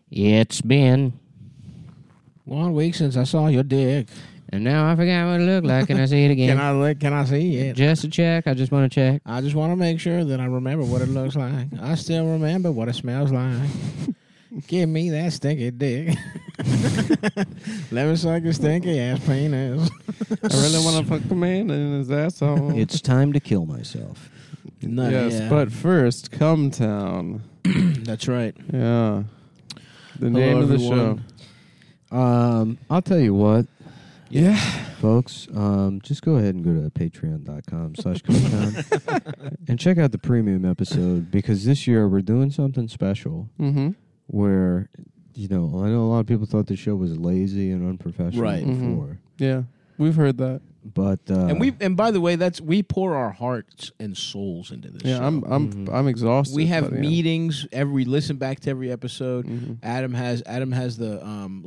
It's been 1 week since I saw your dick. and now I forgot what it looked like. Can I see it again? Can I see it? Just to check. I just want to check. I just want to make sure that I remember what it looks like. I still remember what it smells like. Give me that stinky dick. Let me suck your stinky ass penis. I really want to fuck a man in his asshole. It's time to kill myself. Yes, but first, Come Town. That's right. Yeah. The name of the everyone. show. I'll tell you what, Yeah. folks. Just go ahead and go to patreon.com/cometown and check out the premium episode, because this year we're doing something special Mm-hmm. where, I know a lot of people thought the show was lazy and unprofessional Right. before. Yeah. We've heard that. But And by the way, we pour our hearts and souls into this Yeah, show. I'm exhausted. We have by the end. meetings. We listen back to every episode. Mhm. Adam has the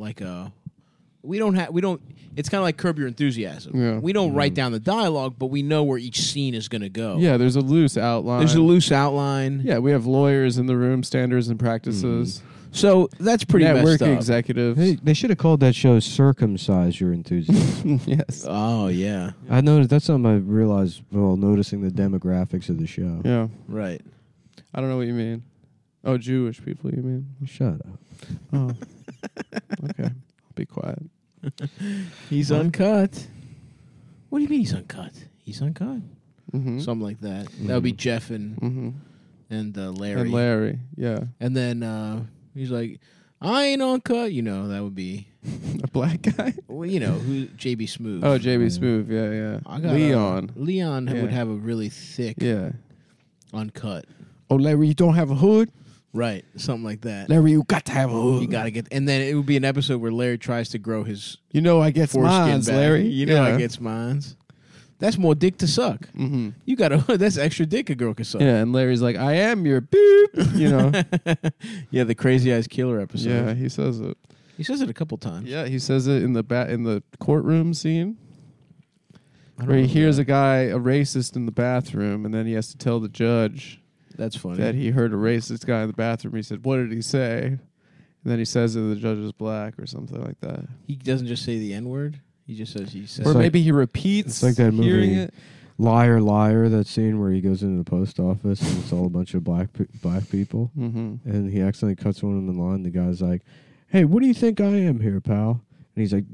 we don't. It's kind of like Curb Your Enthusiasm. Yeah. We don't write down the dialogue, but we know where each scene is going to go. Yeah, there's a loose outline. There's a loose outline. Yeah, we have lawyers in the room, standards and practices. So that's pretty Network messed up. executives. they should have called that show "Circumcise Your Enthusiasm." Yes. Oh yeah, I noticed that's something I realized while noticing the demographics of the show. Yeah. right. I don't know what you mean. Oh, Jewish people, you mean? Shut up. Oh. Okay. I'll be quiet. He's uncut. What do you mean he's uncut? He's uncut. Mm-hmm. Something like that. That would be Jeff and Larry. And Larry, yeah. And then he's like, I ain't uncut. That would be, A black guy? well, who JB Smooth. Oh, JB Smooth, yeah. I got Leon. Leon Yeah. would have a really thick Yeah. uncut. Oh, Larry, you don't have a hood? Right. Something like that. Larry, you got to have a hood. You got to get, and then it would be an episode where Larry tries to grow his You know I get foreskin mines, back. Larry. You know I gets mines. That's more dick to suck. Mm-hmm. You got to, that's extra dick a girl can suck. Yeah, and Larry's like, I am your boop. Yeah, the Crazy Eyes Killer episode. Yeah, he says it. He says it a couple times. Yeah, he says it in the courtroom scene I don't where he know hears that. a guy, a racist, in the bathroom, and then he has to tell the judge That's funny. that he heard a racist guy in the bathroom. He said, "What did he say?" And then he says that the judge is black or something like that. He doesn't just say the N-word. He just says he says. Or like- maybe he repeats. it's like that hearing movie, it. Liar, Liar, that scene where he goes into the post office and it's all a bunch of black people, Mm-hmm. and he accidentally cuts one of them in line. The guy's like, "Hey, what do you think I am here, pal?" And he's like,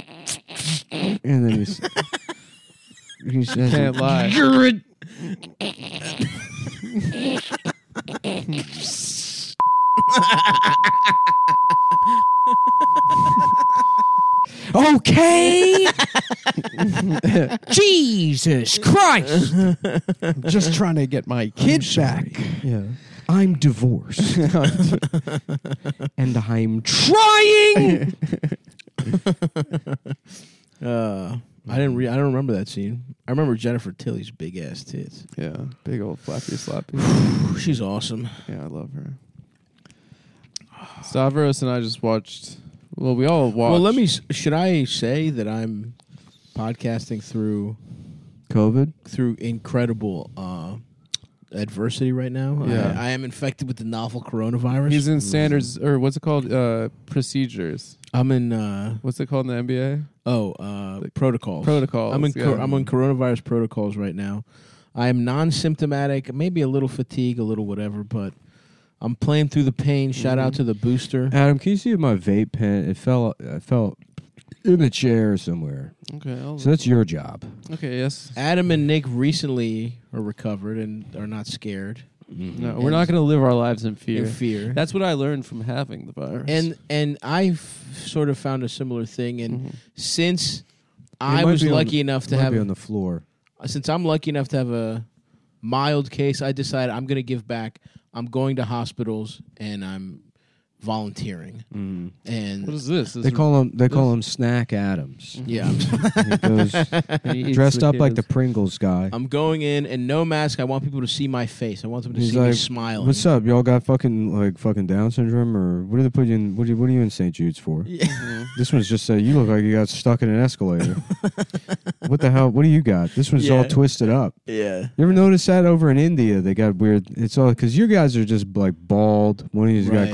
and then he says, Can't lie. "You're a-" Okay. Jesus Christ. Just trying to get my kid back. Yeah, I'm divorced, and I'm trying. I don't remember that scene. I remember Jennifer Tilly's big ass tits. Yeah, big old flappy slappy. She's awesome. Yeah, I love her. Stavros and I just watched. Well, we all watched. Well, should I say that I'm podcasting through COVID. incredible adversity right now? Yeah. I am infected with the novel coronavirus. He's in standards, or what's it called? Procedures. I'm in What's it called in the NBA? protocols. Protocols. I'm in yeah. I'm on coronavirus protocols right now. I am non-symptomatic, maybe a little fatigue, a little whatever, but I'm playing through the pain. Shout out to the booster. Adam, can you see my vape pen? It fell in a chair somewhere. Okay. So that's your job. Okay. Yes. Adam and Nick recently are recovered and are not scared. No, we're not going to live our lives in fear. In fear. That's what I learned from having the virus. And I've sort of found a similar thing. And since I might was be on- lucky enough to Might have, be on the floor. since I'm lucky enough to have a mild case, I decided I'm going to give back. I'm going to hospitals and I'm volunteering. And what is this? They call him Snack Adams. yeah, He goes He eats dressed the up like the kids. Pringles guy. I'm going in and no mask. I want people to see my face. I want them to He's see me like, smiling. "What's up? Y'all got fucking Down syndrome, or what do they put you in? What are you in St. Jude's for?" This one's just you look like you got stuck in an escalator. What the hell? What do you got? This one's all Yeah. twisted up. Yeah. You ever notice that over in India? They got weird. It's all because you guys are just like bald. One of you's Right. got glasses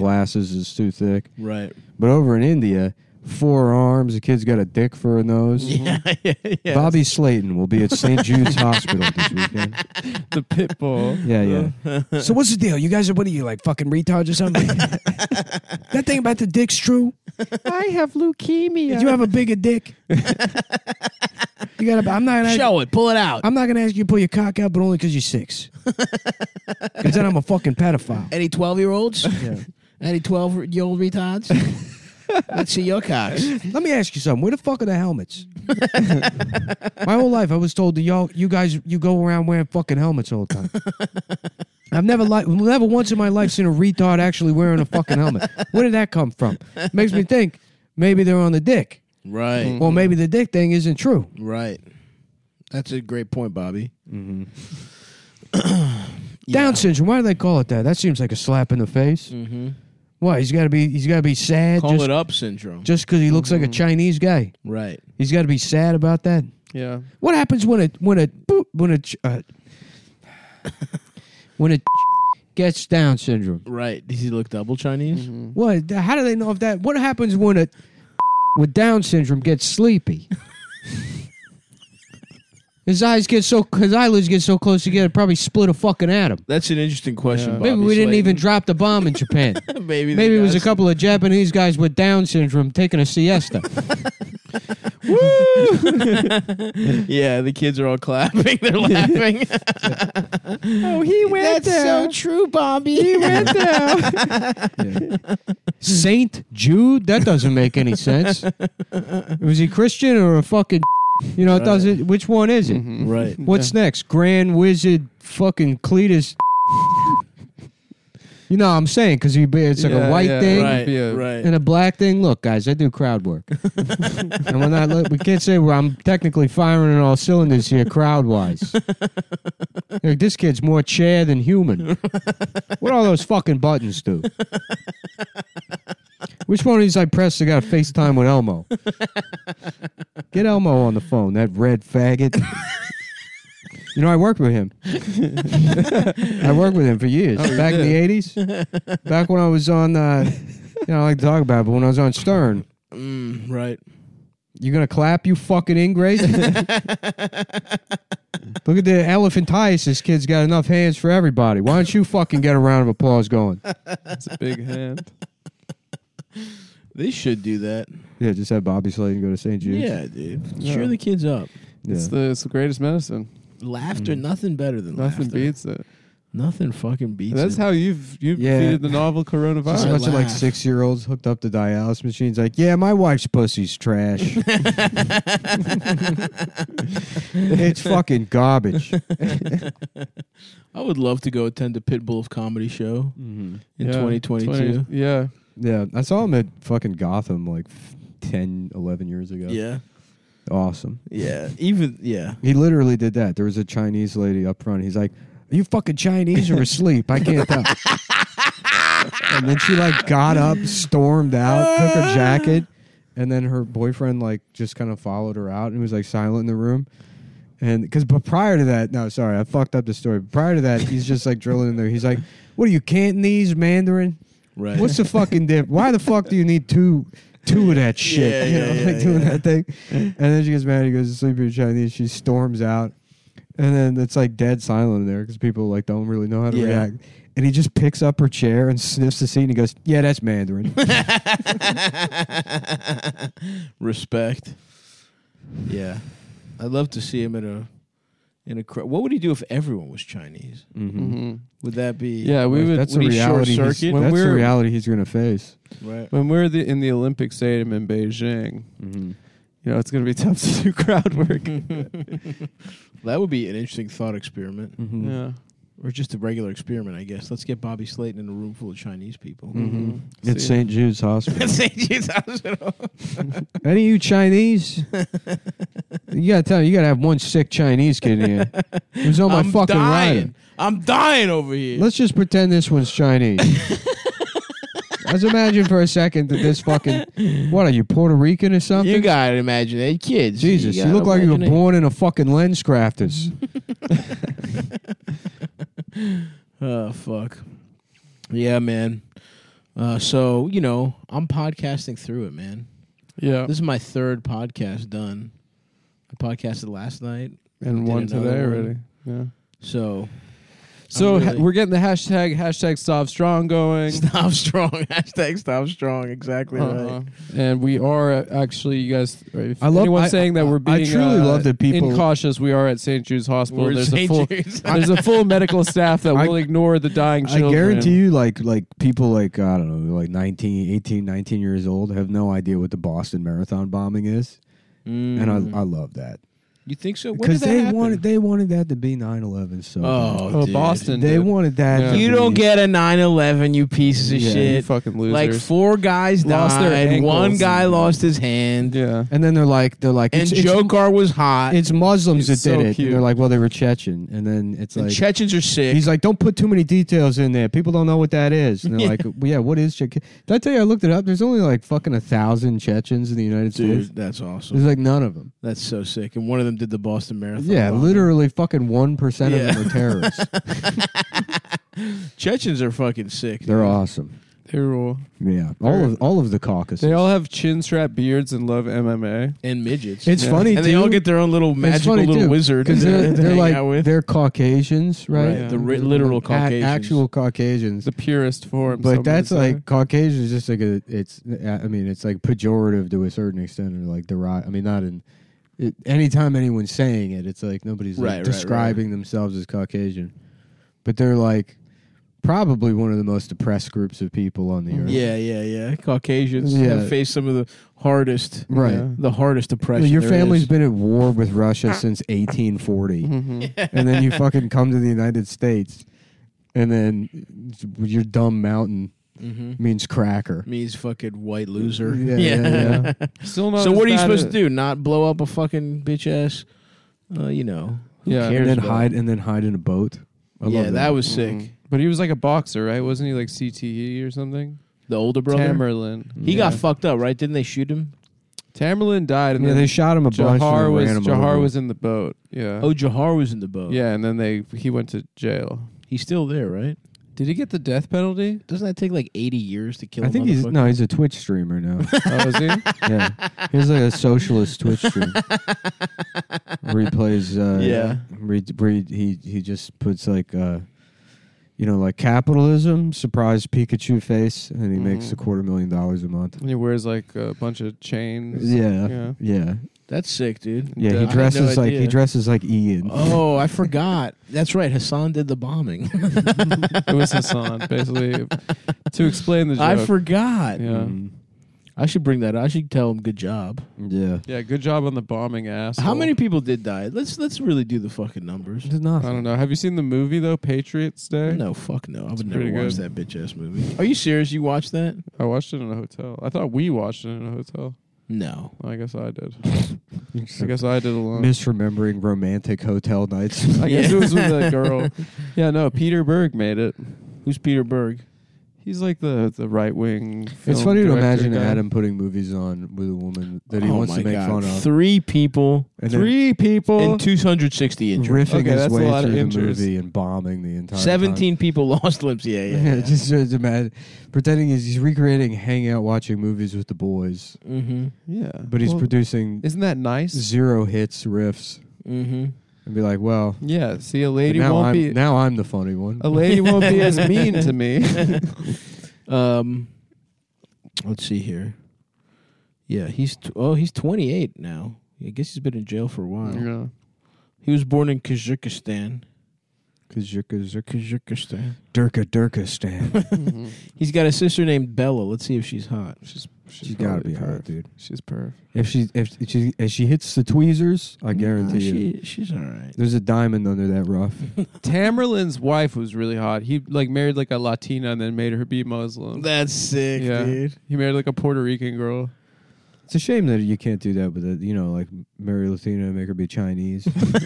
nose is too thick. Right. But over in India, 4 arms, the kid's got a dick for a nose. Yeah. Bobby Slayton will be at St. Jude's Hospital this weekend. The pit bull. Yeah. So what's the deal? You guys are, what are you, like fucking retards or something? That thing about the dick's true? I have leukemia. Did you have a bigger dick? You gotta. I'm not gonna Show it. Pull it out. I'm not gonna ask you to pull your cock out, but only because you're 6. Because then I'm a fucking pedophile. Any 12-year-olds? Yeah. Any 12-year-old retards? Let's see your cocks. Let me ask you something. Where the fuck are the helmets? My whole life, I was told that you guys go around wearing fucking helmets all the time. I've never once in my life seen a retard actually wearing a fucking helmet. Where did that come from? Makes me think maybe they're on the dick. Right. Or maybe the dick thing isn't true. Right. That's a great point, Bobby. Down syndrome. Why do they call it that? That seems like a slap in the face. Mm-hmm. Why? He's got to be sad. Call it up syndrome. Just because he looks like a Chinese guy. Right. He's got to be sad about that. Yeah. What happens when it gets Down syndrome? Right. Does he look double Chinese? What? How do they know if that? What happens when with Down syndrome gets sleepy? His eyelids get so close together, probably split a fucking atom. That's an interesting question, Yeah. Bobby Maybe we didn't even Slayton. drop the bomb in Japan. Maybe Maybe it was a couple of Japanese guys with Down syndrome taking a siesta. Yeah, the kids are all clapping. They're laughing. Oh, he went That's so true, Bobby. He went Saint Jude? That doesn't make any sense. Was he Christian or a fucking... You know, it doesn't... Which one is it? Right. What's next? Grand Wizard fucking Cletus... You know what I'm saying? Because it's like a white thing Right. Yeah. Right. and a black thing. Look, guys, I do crowd work. And we're not... We can't say I'm technically firing on all cylinders here crowd-wise. Like, this kid's more chair than human. What all those fucking buttons do? Which one of these I pressed to got FaceTime with Elmo? Get Elmo on the phone, that red faggot. You know, I worked with him. I worked with him for years. Back in the 80s. Back when I was on, I like to talk about it, but when I was on Stern. Right. You gonna clap, you fucking ingrate? Look at the elephantiasis kid's got enough hands for everybody. Why don't you fucking get a round of applause going? It's a big hand. They should do that. Yeah, just have Bobby Slayton go to St. Jude's. Yeah, dude. Yeah. Cheer the kids up. Yeah. It's the greatest medicine. Laughter, nothing better than Nothing laughter. beats it. Nothing fucking beats That's it. how you've Yeah. defeated the novel Just a coronavirus. bunch of like laugh. 6-year-olds hooked up to dialysis machines. Like, yeah, my wife's pussy's trash. It's fucking garbage. I would love to go attend the Pitbull comedy show in Yeah, 2022. Yeah. Yeah, I saw him at fucking Gotham like 10, 11 years ago. Yeah. Awesome. Yeah. He literally did that. There was a Chinese lady up front. He's like, "Are you fucking Chinese or asleep? I can't tell." And then she like got up, stormed out, took her jacket, and then her boyfriend like just kind of followed her out and was like silent in the room. And but prior to that, no, sorry, I fucked up the story. Prior to that, he's just like drilling in there. He's like, "What are you, Cantonese, Mandarin? Right. What's the fucking diff? Why the fuck do you need two of that shit?" Yeah, You know, yeah, like yeah, doing yeah. that thing. And then she gets mad. He goes to sleep. You're Chinese. She storms out, and then it's like dead silent in there because people like don't really know how to Yeah. react. And he just picks up her chair and sniffs the seat and he goes, "Yeah, that's Mandarin." Respect. Yeah. I'd love to see him in a crowd. What would he do if everyone was Chinese? Mm-hmm. Would that be Yeah, we would. That's a would he reality. short That's circuit? When the we're- reality he's going to face. right? When we're in the Olympic Stadium in Beijing, Mm-hmm. you know, it's going to be tough to do crowd work. That would be an interesting thought experiment. Mm-hmm. Yeah. Or just a regular experiment, I guess. Let's get Bobby Slayton in a room full of Chinese people. Mm-hmm. It's St. Jude's Hospital. St. Jude's Hospital. Any of you Chinese? You gotta tell me, you gotta have one sick Chinese kid in here. Who's on my I'm fucking dying. rider. I'm dying over here. Let's just pretend this one's Chinese. Let's imagine for a second that this fucking... What, are you Puerto Rican or something? You gotta imagine they kids. Jesus, you gotta look like you were imagine it. born in a fucking lens crafters. Oh fuck. Yeah, man. So I'm podcasting through it, man. Yeah. This is my third podcast done. I podcasted last night, And did one another today one. already. Yeah. so So I'm really- we're getting the hashtag Stop Strong going. Stop strong. Hashtag stop strong. Exactly Uh-huh. right. And we are actually, you guys, if I love- anyone's I- saying that we're I being truly love that people- incautious, we are at St. Jude's Hospital. We're There's a St. full Jude's. there's a full medical staff that I- will ignore the dying I children. guarantee you, like people like I don't know, like 18, 19 years old have no idea what the Boston Marathon bombing is, and I love that You think so? When because did that happen? they wanted that to be 9/11. So Oh, dude. Boston. they did. wanted that. Yeah. to You be- don't get a 9/11, you pieces of Yeah, You shit. fucking losers. Like 4 guys Lost their died. ankles. One guy lost his hand. Yeah. And then they're like, And it's, Jokar was hot. it's Muslims that He's did so it. cute. And they're like, well, they were Chechen, and then it's And like. Chechens are sick. He's like, don't put too many details in there. People don't know what that is. And they're like, well, yeah, what is Chechen? Did I tell you I looked it up? There's only like fucking 1,000 Chechens in the United States. Dude, that's awesome. There's like none of them. That's so sick. And one of them did the Boston Marathon. Yeah, bombing. literally fucking 1% Yeah. of them are terrorists. Chechens are fucking sick. They're dude. awesome. They rule. Yeah, all of the Caucasus. They all have chin strap beards and love MMA. And midgets. It's Yeah. funny and too. they all get their own little magical funny, little too, wizard because to they're hang like out with. they're Caucasians, right? Right, the literal Caucasians. actual Caucasians. The purest form. But some that's would say. like Caucasian is just like it's like pejorative to a certain extent, or like I mean, not in. Anytime anyone's saying it, it's like nobody's like Right, describing themselves as Caucasian, but they're like probably one of the most oppressed groups of people on the earth. Yeah. Caucasians Yeah. have faced some of the hardest, Right. Yeah. the hardest oppression. Your there family's is. been at war with Russia since 1840, Mhm. and then you fucking come to the United States, and then your dumb mountain means cracker. means fucking white loser. Yeah. Still not. So as what are you bad supposed as- to do? Not blow up a fucking bitch ass? Who Yeah. cares And then about- hide in a boat. I Yeah, love that was Mhm. sick. But he was like a boxer, right? Wasn't he like CTE or something? The older brother. Tamerlan. He got fucked up, right? Didn't they shoot him? Tamerlan died, and Yeah, then they shot him a bunch. Jahar and was ran him Jahar over. was in the boat. Yeah. Oh, Jahar was in the boat. Yeah, and then he went to jail. He's still there, right? Did he get the death penalty? Doesn't that take like 80 years to kill I a think motherfucker? he's a Twitch streamer now. Oh, was he? Yeah, he's like a socialist Twitch stream where he plays. Yeah. where he just puts like like capitalism, surprise Pikachu face, and he makes $250,000 a month. And he wears like a bunch of chains. Yeah, yeah. That's sick, dude. He I had dresses no like idea. Ian. Oh, I forgot. That's right. Hassan did the bombing. It was Hassan, basically, to explain the joke. I forgot. Yeah. Mm, I should bring that up. I should tell him good job. yeah. Yeah, good job on the bombing ass. How many people did die? Let's really do the fucking numbers. There's I nothing. don't know. Have you seen the movie though, Patriots Day? No, fuck no. I would never pretty watch good. that bitch ass movie. Are you serious? You watched that? I watched it in a hotel. I thought we watched it in a hotel. No. I guess I did. I guess I did alone. Misremembering romantic hotel nights. I guess it was with a girl. Yeah, no, Peter Berg made it. Who's Peter Berg? He's like the right wing. It's funny to imagine Adam putting movies on with a woman that he Oh wants my to make God. fun of. 3 people And then 3 people. and 260 injured. riffing Okay, his that's a way lot of through the injuries. movie and bombing the entire 17 people lost limbs. Yeah, time. yeah. just imagine pretending he's recreating hanging out watching movies with the boys, Mm-hmm. Yeah, but he's Well, producing Isn't that nice? 0 hits riffs Mm-hmm. and be like, well, Yeah. See, a lady now won't be. now I'm the funny one. A lady won't be as mean to me. Let's see here. Yeah, he's 28 now. I guess he's been in jail for a while. Yeah. He was born in Kazakhstan. Kazakhstan. Kazakhstan. Durkistan. Mhm. He's got a sister named Bella. Let's see if she's hot. She's got to probably be hot, perf. dude. She's perf. If she hits the tweezers, I guarantee you, She's all right. there's a diamond under that rough. Tamerlan's wife was really hot. He like married like a Latina and then made her be Muslim. That's sick, Yeah. dude. He married like a Puerto Rican girl. It's a shame that you can't do that with a, like marry Latina and make her be Chinese.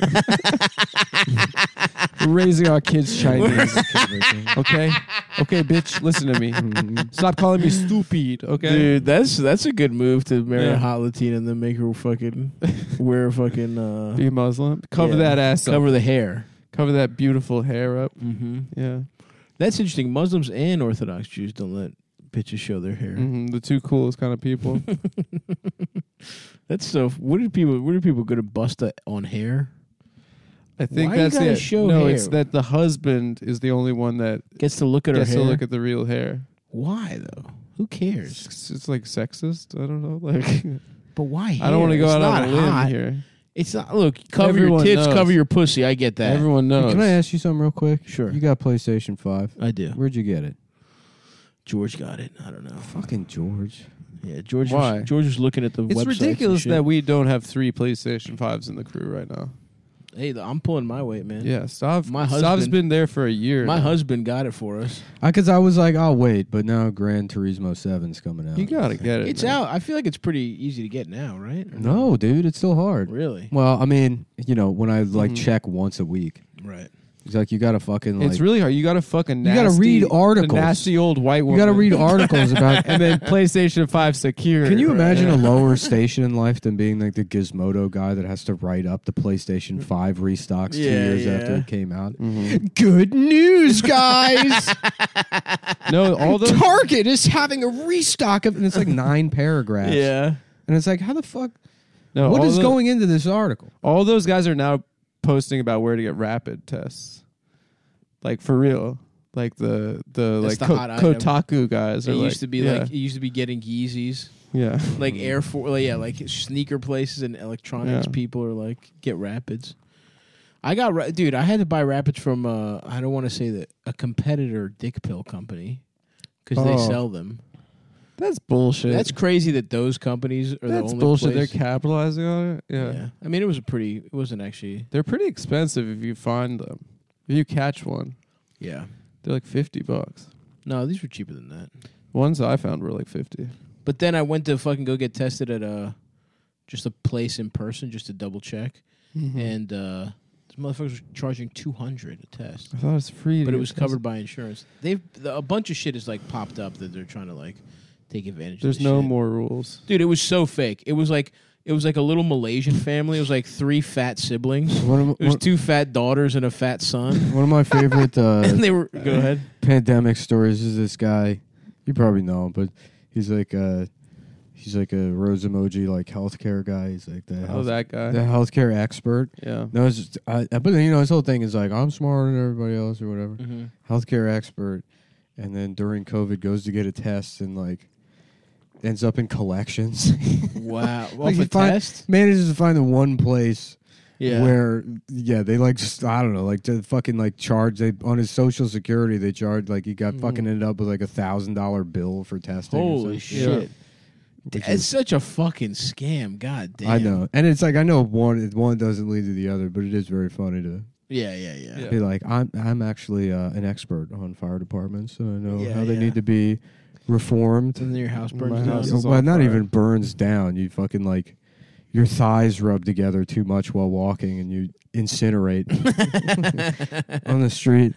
We're raising our kids Chinese. Okay, okay, bitch, listen to me. Stop calling me stupid. Okay, Dude, that's a good move to marry Yeah. a hot Latina and then make her fucking wear fucking be Muslim. Cover yeah. that ass. cover up. the hair. Cover that beautiful hair up. Mm-hmm. Yeah. That's interesting. Muslims and Orthodox Jews don't let bitches show their hair. The two coolest kind of people. That's so. What are people going to bust on hair? I think Why you that's gotta it. show No, hair? it's that the husband is the only one that Gets to look at her gets hair. to look at the real hair. Why though? Who cares? It's like sexist. I don't know. Like, But why? I don't want to go It's out not on a limb hot. here. It's not. Look, cover Everyone your tits, knows. cover your pussy. I get that. Everyone knows. Can I ask you something real quick? Sure. You got PlayStation 5. I do. Where'd you get it? George got it. I don't know. Fucking George. Yeah, George. Why? George was looking at the websites It's and ridiculous shit. that we don't have 3 PlayStation 5s in the crew right now. Hey, I'm pulling my weight, man. Yeah, Stav's My Stav's husband- been there for a year. My now. husband got it for us. Because I was like, I'll wait, but now Gran Turismo 7's coming out. You gotta get it. It's man. out. I feel like it's pretty easy to get now, right? Or No, dude, it's still hard. Really? Well, I mean, when I like Mhm. check once a week, Right. it's like you gotta fucking like It's really hard. You gotta fucking. You gotta read nasty- articles. the nasty old white you woman. gotta read articles about. and then PlayStation 5 secure. Can you imagine Yeah. a lower station in life than being like the Gizmodo guy that has to write up the PlayStation 5 restocks 2 Yeah, years after yeah. it came out? Mhm. Good news, guys! No, all those. Target is having a restock of, and it's like 9 paragraphs. Yeah. And it's like, how the fuck? No, What all is the- going into this article? All those guys are now posting about where to get rapid tests. Like for real. Like the like the hot item. Kotaku guys. It are used to be yeah, like it used to be getting Yeezys, yeah. like Air Force, like sneaker places and electronics Yeah. people are like get Rapids. I got dude. I had to buy Rapids from I don't want to say that a competitor dick pill company because they Oh. sell them. That's bullshit. That's crazy that those companies are the That's only bullshit. place. They're capitalizing on it. Yeah. I mean, it wasn't actually. They're pretty expensive if you find them. If you catch one, Yeah. they're like $50. No, these were cheaper than that. Ones I found were like 50. But then I went to fucking go get tested at just a place in person just to double check, and this motherfuckers were charging $200 a test, I thought it was free. but to it was get covered by insurance. A bunch of shit has like popped up that they're trying to like take advantage. There's of this no shit. more rules. Dude, it was so fake. It was like a little Malaysian family. It was like 3 fat siblings. One It was 2 fat daughters and a fat son. of my favorite And they were go ahead. pandemic stories is this guy. You probably know him, but he's like a rose emoji like healthcare guy. He's like the That guy. the healthcare expert. Yeah. No, it's just, but his whole thing is like I'm smarter than everybody else or whatever. Healthcare expert, and then during COVID goes to get a test and like ends up in collections. Wow. Like Off you a find- test? Manages to find the one place Yeah. where they like just I don't know like to fucking like charge they on his social security they charged like he got fucking ended up with like $1,000 bill for testing. or Holy something. shit. Which It's is- such a fucking scam. God damn. I know, and it's like I know one doesn't lead to the other, but it is very funny to Yeah. Yeah. be like I'm actually an expert on fire departments, and I know Yeah, how they yeah. need to be reformed. And then your house My burns house down. is Well, on not fire. even burns down. You fucking like your thighs rub together too much while walking, and you incinerate on the street.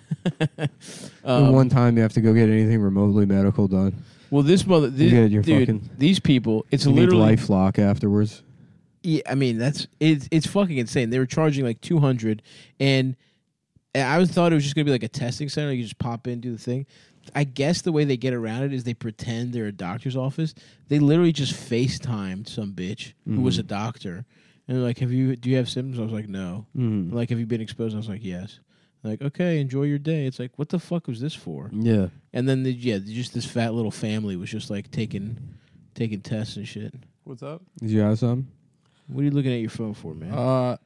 And one time you have to go get anything remotely medical done. Well, this mother, You get your dude, fucking- these people, it's You need literally. LifeLock afterwards. Yeah, I mean it's fucking insane. They were charging like $200, and I thought it was just gonna be like a testing center. You just pop in, do the thing. I guess the way they get around it is they pretend they're a doctor's office. They literally just FaceTimed some bitch who was a doctor, and they're like, do you have symptoms? I was like, no. Mm. Like, have you been exposed? I was like, yes. Like, okay, enjoy your day. It's like, what the fuck was this for? Yeah. And then just this fat little family was just like taking tests and shit. What's up? Did you have some? What are you looking at your phone for, man?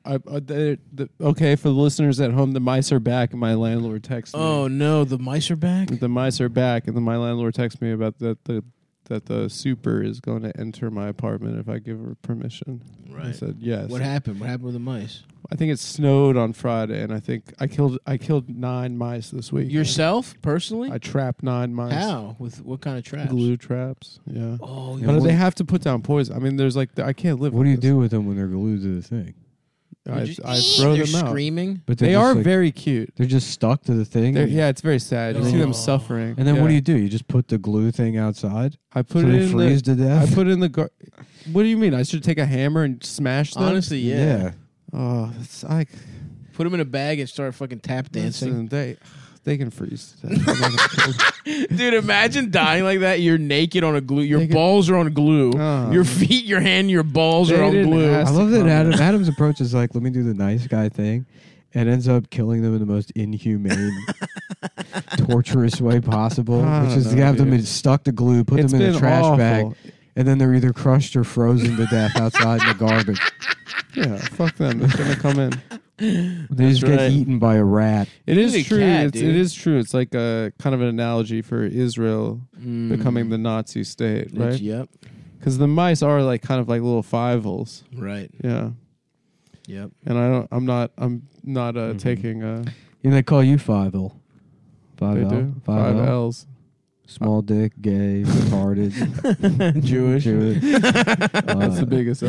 Okay, for the listeners at home, the mice are back, and my landlord texted Oh me. no, the mice are back. The mice are back, and then my landlord texted me about that the super is going to enter my apartment if I give her permission. I Right. said yes. What happened? What happened with the mice? I think it snowed on Friday, and I think I killed 9 mice this week. Yourself personally? I trapped 9 mice. How? With what kind of traps? Glue traps. Yeah. Oh, Yeah, But what- they have to put down poison. I mean, there's like I can't live. What do you with this. do with them when they're glued to the thing? I throw they're them out. screaming. But They they're are just, like, very cute. They're just stuck to the thing. Yeah, it's very sad. You see them Oh. suffering. And then what Yeah. do? You just put the glue thing outside I put so it they in freeze the. to death. I put it in the. What do you mean? I should take a hammer and smash them? Honestly, yeah. Oh, it's like Put them in a bag and start fucking tap dancing. listen, They can freeze to death. I'm not gonna kill them. Dude, imagine dying like that. You're naked on a glue. Your Naked. balls are on glue. Oh. Your feet, your hand, your balls They are on didn't glue. ask- I love that comment. Adam's approach is like, let me do the nice guy thing, and ends up killing them in the most inhumane, torturous way possible, I which don't is to know, have them dude. stuck to glue, put It's them in a been trash awful. bag, and then they're either crushed or frozen to death outside in the garbage. Yeah, fuck them. It's gonna come in. They just right. get eaten by a rat. It is He's a true. cat, It dude. is true. It's like a kind of an analogy for Israel Mm. becoming the Nazi state, right? Yep. Because the mice are like kind of like little fivals. Right. Yeah, Yep. and I'm not taking. And they call you 5L. They 5L. do 5L. 5Ls. Small dick, gay, retarded, Jewish. That's the biggest L.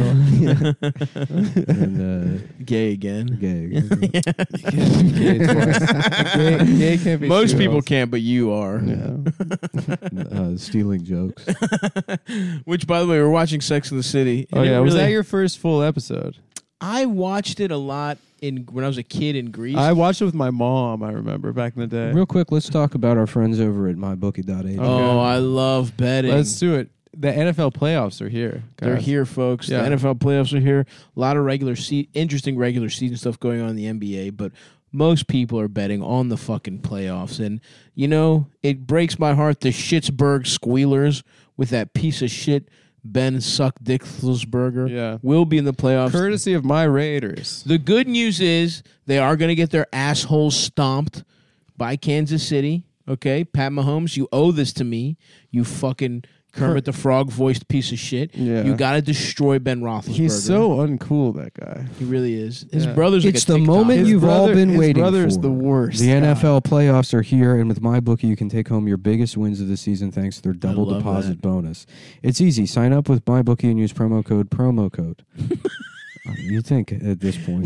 and Gay again. gay. Gay twice. Gay can't be. Most two people Ls. can't, but you are. Yeah. Stealing jokes. Which, by the way, we're watching Sex in the City. Oh and it yeah. Was really- that your first full episode? I watched it a lot when I was a kid in Greece. I watched it with my mom. I remember back in the day. Real quick, let's talk about our friends over at mybookie.ag. Oh, I love betting. Let's do it. The NFL playoffs are here. They're guys. here, folks. Yeah. The NFL playoffs are here. A lot of interesting regular season stuff going on in the NBA, but most people are betting on the fucking playoffs. And, you know, it breaks my heart the Schittsburg Squealers with that piece of shit Ben Suck Dickelsberger Yeah. will be in the playoffs. Courtesy of my Raiders. The good news is they are going to get their assholes stomped by Kansas City. Okay, Pat Mahomes, you owe this to me. You fucking Kermit the Frog voiced piece of shit. Yeah. You got to destroy Ben Roethlisberger. He's so uncool, that guy. He really is. His Yeah. brother's like It's a the TikTok. moment His you've all brother- been his waiting brother's for. the worst. The Yeah. NFL playoffs are here, and with MyBookie, you can take home your biggest wins of the season thanks to their double love deposit that. bonus. It's easy. Sign up with MyBookie and use promo code. You think at this point.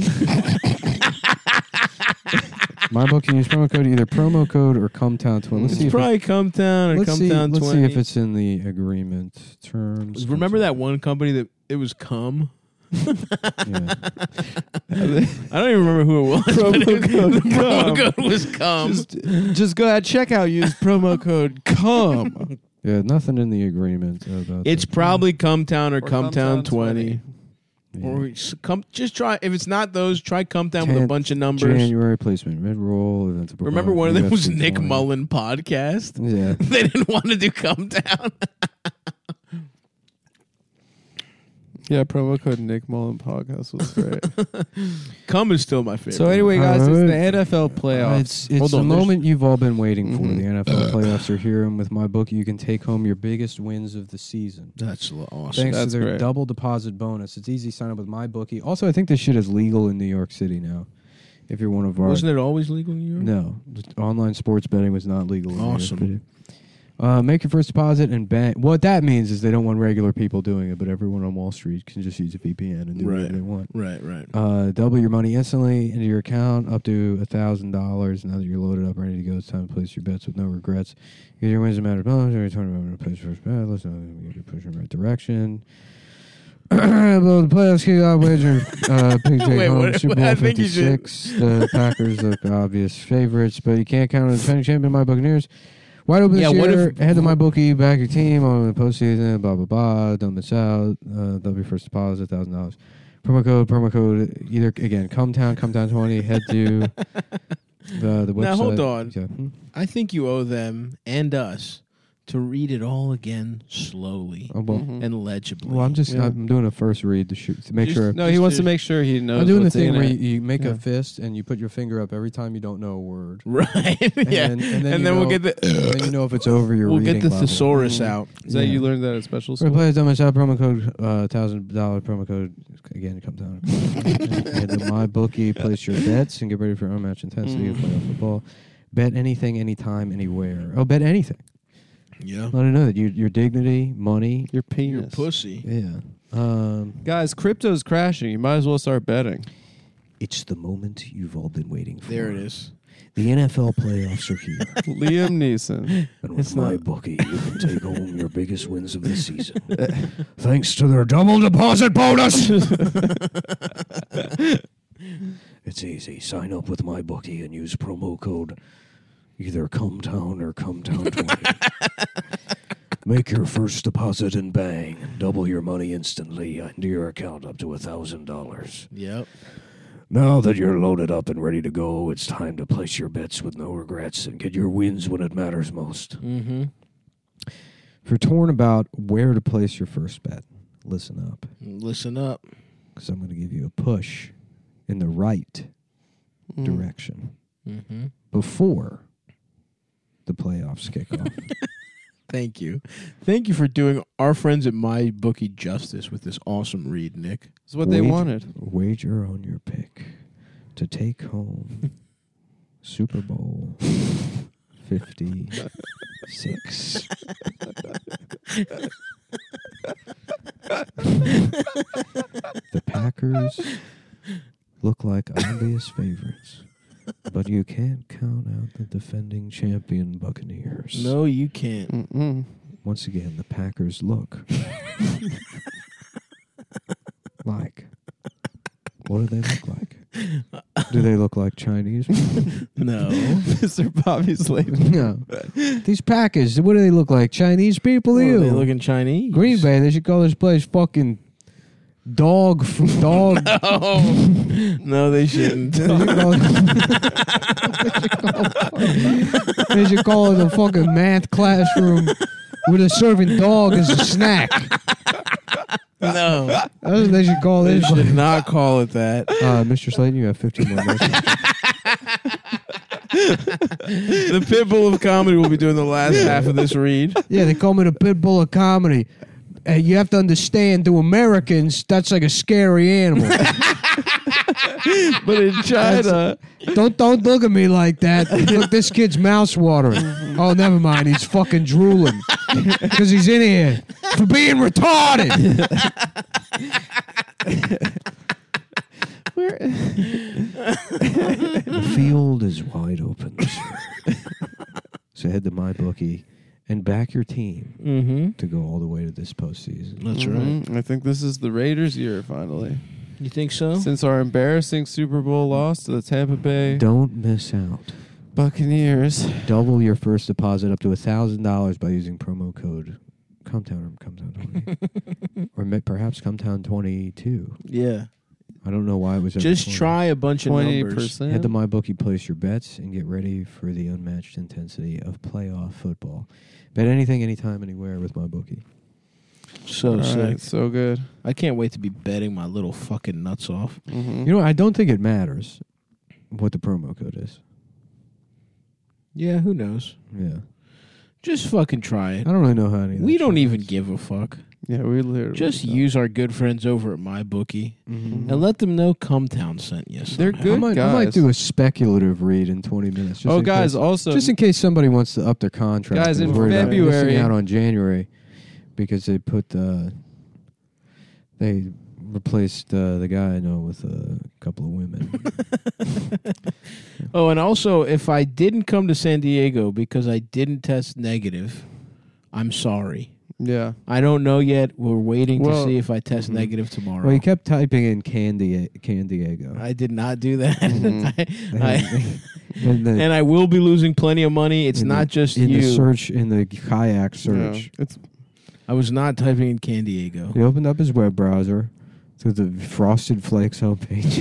MyBookie and use promo code, either promo code or ComeTown20. Let's see It's if probably Come Town or let's Come see, Town let's 20. see if it's in the agreement terms. Remember that one company that it was Cum? Yeah. I don't even remember who it was. Promo but code the promo Cum. code was Cum. Just go at checkout. Use promo code COME. Yeah, nothing in the agreement about It's that. probably Come Town or Come Town Cumtown 20. Yeah. Or just try. If it's not those, try Come Down with a 10th bunch of numbers. January placement, mid-roll. Events of Remember one of them was UFC Nick 20. Mullen podcast. Yeah. They didn't want to do Come Down. Yeah, promo code Nick Mullen podcast was great. Come is still my favorite. So anyway, guys, it's Alright. the NFL playoffs. It's Hold the on, there's- moment you've all been waiting for. Mhm. The NFL playoffs are here, and with MyBookie, you can take home your biggest wins of the season. that's awesome. Thanks That's to their great. double deposit bonus. It's easy. Sign up with MyBookie. Also, I think this shit is legal in New York City now. If you're one of our Wasn't it always legal in New York? no, online sports betting was not legal. In New York Awesome. City. Make your first deposit and bank. What that means is they don't want regular people doing it, but everyone on Wall Street can just use a VPN and do Right. whatever they want. Right. Double your money instantly into your account up to $1,000. Now that you're loaded up, ready to go, it's time to place your bets with no regrets. Get your wins a matter of bonus. Every tournament to place first bet. Let's get push in the right direction. Below the playoffs, kick off wager. Big take Wait, home what- Super what- Bowl I think you should- 56. The Packers look obvious favorites, but you can't count on the defending champion, my Buccaneers. Wide open Yeah, this what year. if- Head to my bookie, back your team on the postseason. Blah blah blah. Don't miss out. That'll be first deposit $1,000. Promo code. Either again, come town 20. Head to the website. Now, hold on. Yeah. I think you owe them and us to read it all again slowly Oh, well, Mhm. and legibly. well, I'm just Yeah. I'm doing a first read to shoot to make Just- sure. No, he wants to make sure he knows. I'm doing the what's thing in where it. you make Yeah. a fist and you put your finger up every time you don't know a word. right. Yeah. And And then, then you we'll know- get the and then you know if it's over your we'll reading get the level. thesaurus Mhm. out. Is that Yeah. you learned that at special For school? players don't miss out, promo code $1,000 promo code again come down. Head to my bookie, place your bets, and get ready for unmatched intensity of playoff football. Bet anything, anytime, anywhere. Oh, bet anything. Yeah. Let it know that your dignity, money. Your Your penis. pussy. Yeah. Guys, crypto's crashing. You might as well start betting. It's the moment you've all been waiting for. There it is. The NFL playoffs are here. Liam Neeson. And with It's my not- bookie, you can take home your biggest wins of the season. Thanks to their double deposit bonus. It's easy. Sign up with my bookie and use promo code Either Come Town or Come Town 20. Make your first deposit and bang. Double your money instantly into your account up to $1,000. Yep. Now that you're loaded up and ready to go, it's time to place your bets with no regrets and get your wins when it matters most. Mm-hmm. If you're torn about where to place your first bet, listen up. Listen up. Because I'm going to give you a push in the right direction Mm-hmm. before the playoffs kick off. Thank you. Thank you for doing our friends at MyBookie justice with this awesome read, Nick. It's what they wanted. Wager on your pick to take home Super Bowl 56. The Packers look like obvious favorites, but you can't count out the defending champion Buccaneers. No, you can't. Mm-mm. Once again, the Packers look like. What do they look like? Do they look like Chinese? No. Mr. Bobby Slayton. No. These Packers, what do they look like? Chinese people? Well, You. they looking Chinese. Green Bay, they should call this place fucking dog. No, they shouldn't. They should call it a fucking math classroom where they're serving dog as a snack. No. That's what they should call They this. should not call it that. Mr. Slayton, you have 15 more minutes. The Pitbull of comedy will be doing the last half of this read. Yeah, they call me the pit bull of comedy. You have to understand, to Americans, that's like a scary animal. But in China, Don't look at me like that. Look, this kid's mouth watering. Oh, never mind. He's fucking drooling because he's in here for being retarded. The field is wide open this year. So head to MyBookie and back your team Mm-hmm. to go all the way to this postseason. That's right. I think this is the Raiders' year finally. You think so? Since our embarrassing Super Bowl loss to the Tampa Bay Don't miss out. Buccaneers. Double your first deposit up to $1,000 by using promo code Cometown or Cometown 20, or perhaps Cometown 22. Yeah. I don't know why it was. over Just 20. try a bunch of numbers. 20%. Head to MyBookie, place your bets, and get ready for the unmatched intensity of playoff football. Bet anything, anytime, anywhere with MyBookie. So All sick. right, so good. I can't wait to be betting my little fucking nuts off. Mm-hmm. You know, I don't think it matters what the promo code is. Yeah, who knows? Yeah, Just fucking try I it. don't really know how any. Of We that don't shit even is. give a fuck. Yeah, we literally Just don't. use our good friends over at MyBookie Mhm. and let them know Cometown sent you. They're somehow. good. I might guys. do a speculative read in 20 minutes. Just Oh, in guys, case, also just in case somebody wants to up their contract. Guys, and in worried about February- missing out on January because they put they replaced the guy I know with a couple of women. Oh, and also, if I didn't come to San Diego because I didn't test negative, I'm sorry. Yeah. I don't know yet. We're waiting Well, to see if I test negative tomorrow. Well, he kept typing in Can Diego. I did not do that. Mhm. And the- and I will be losing plenty of money. It's in not the, just in you. the search in the kayak Yeah. search. It's I was not typing in Can Diego. He opened up his web browser to the Frosted Flakes homepage.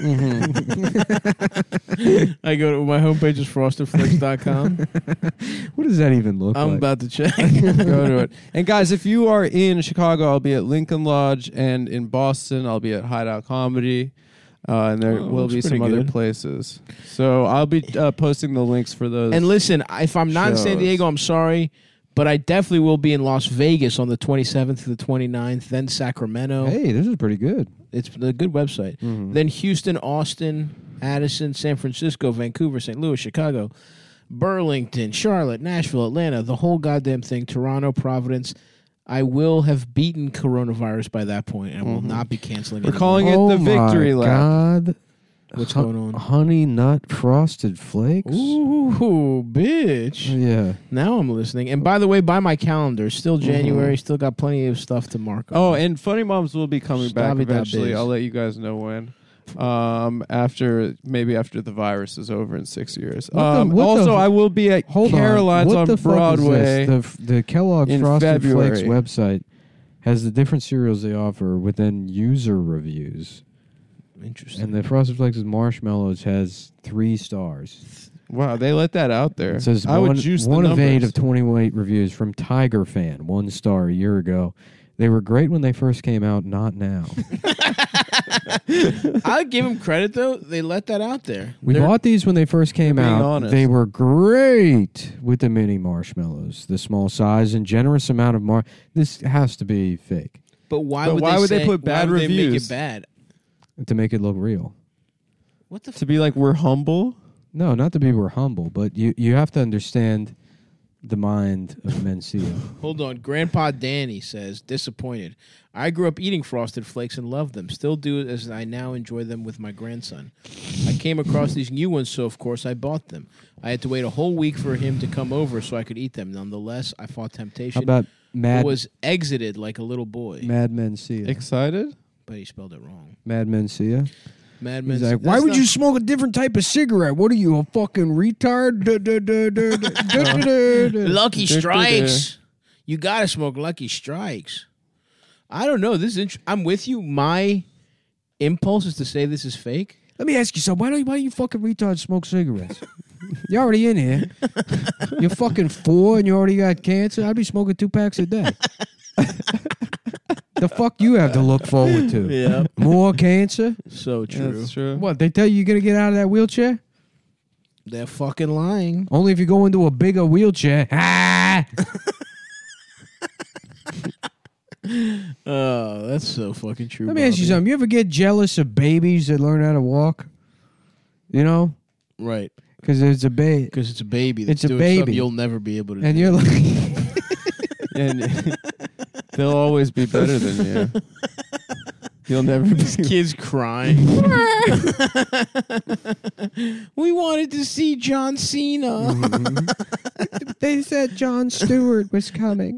I go to my homepage is frostedflakes.com. What does that even look I'm like? about to check. go to it. And guys, if you are in Chicago, I'll be at Lincoln Lodge, and in Boston, I'll be at Hideout Comedy. And there Oh, will looks be some pretty other good. places. So I'll be posting the links for those. And listen, if I'm not in San shows. Diego, I'm sorry, but I definitely will be in Las Vegas on the 27th to the 29th, then Sacramento. Hey, this is pretty good. It's a good website. Mhm. Then Houston, Austin, Addison, San Francisco, Vancouver, St. Louis, Chicago, Burlington, Charlotte, Nashville, Atlanta, the whole goddamn thing, Toronto, Providence. I will have beaten coronavirus by that point, and I will not be canceling We're anymore. calling it the Victory my Lap. God. What's going on? Honey Nut Frosted Flakes? Ooh, bitch. Yeah. Now I'm listening. And by the way, by my calendar, still January, still got plenty of stuff to mark on. Oh, and Funny Moms will be coming back Stabby da eventually. biz. I'll let you guys know when. after the virus is over in 6 years. What the Also, I will be at Hold Caroline's on. What on the fuck Broadway. is this? The Kellogg's in Frosted February. Flakes website has the different cereals they offer within user reviews. Interesting. And the Frosted Flakes Marshmallows has 3 stars. Wow, they let that out there. It says I one, would juice one the of 8 numbers. of 28 reviews from Tiger Fan, 1 star a year ago. They were great when they first came out, not now. I'll give them credit though. They let that out there. We They're- bought these when they first came being out. honest. They were great with the mini marshmallows, the small size and generous amount of This has to be fake But why But would why they would they say- put bad why would They make reviews? it bad. to make it look real. What the? To be like, we're humble. No, not to be we're humble, but you have to understand the mind of Mencia. Hold on. Grandpa Danny says, disappointed. I grew up eating Frosted Flakes and loved them. Still do as I now enjoy them with my grandson. I came across these new ones, so of course I bought them. I had to wait a whole week for him to come over so I could eat them. Nonetheless, I fought How temptation. about but was exited like a little boy. Mad Mencia? Excited? But he spelled it wrong. Mad Mencia. Mad He's Men. like, why would you smoke a different type of cigarette? What are you, a fucking retard? Lucky Strikes. You gotta smoke Lucky Strikes. I don't know. This is I'm with you. My impulse is to say this is fake. Let me ask you something. Why don't you fucking retards smoke cigarettes? You're already in here. You're fucking 4 and you already got cancer. I'd be smoking 2 packs a day. The fuck you have to look forward to? Yeah. More cancer? So true. That's true. What, they tell you you're going to get out of that wheelchair? They're fucking lying. Only if you go into a bigger wheelchair. Ah! Oh, that's so fucking true. Let me ask you Bobby. something. You ever get jealous of babies that learn how to walk? You know? Right. Because it's a baby. Because it's a baby. That's It's a doing baby. something you'll never be able to And do. you're like... And they'll always be better than you. You'll never be. Kids crying. We wanted to see John Cena. They said Jon Stewart was coming.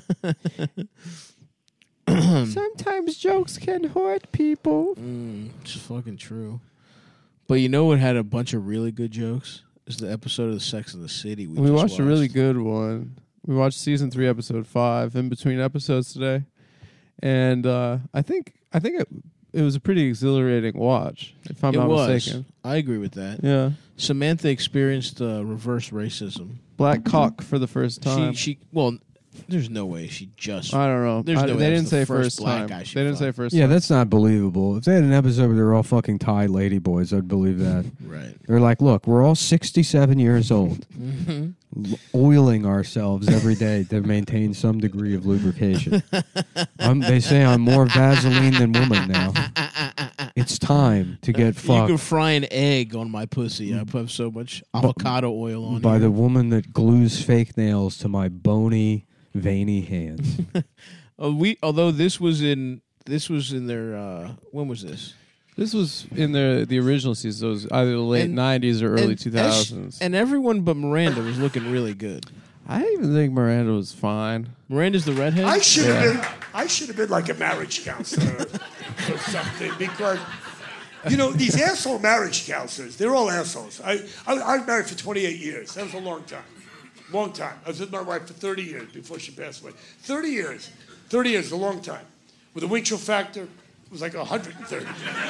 Sometimes jokes can hurt people. It's fucking true. But you know what had a bunch of really good jokes? Is the episode of the Sex and the City We watched a really good one. We watched season 3, episode 5, in between episodes today, and I think it was a pretty exhilarating watch, if I'm not mistaken. I agree with that. Yeah, Samantha experienced reverse racism. black cock for the first time. Well, there's no way she just. I don't know. There's no way they that was didn't the say first first black time. guy she They didn't say fucked. first. Yeah, time. that's not believable. If they had an episode where they're all fucking Thai lady boys, I'd believe that. Right. They're like, look, we're all 67 years old, oiling ourselves every day to maintain some degree of lubrication. They say I'm more Vaseline than woman now. It's time to get You fucked can fry an egg on my pussy. I put so much avocado oil on by it. the woman that glues fake nails to my bony, veiny hands. Although this was in their when was this? This was in the original season. It was either the late And- 90s or early and 2000s. And everyone but Miranda was looking really good. I even think Miranda was fine. Miranda's the redhead. I should have been like a marriage counselor or something because, you know, these asshole marriage counselors, they're all assholes. I was married for 28 years. That was a long time. Long time. I was with my wife for 30 years before she passed away. 30 years. 30 years is a long time. With a Winchell factor, it was like 130.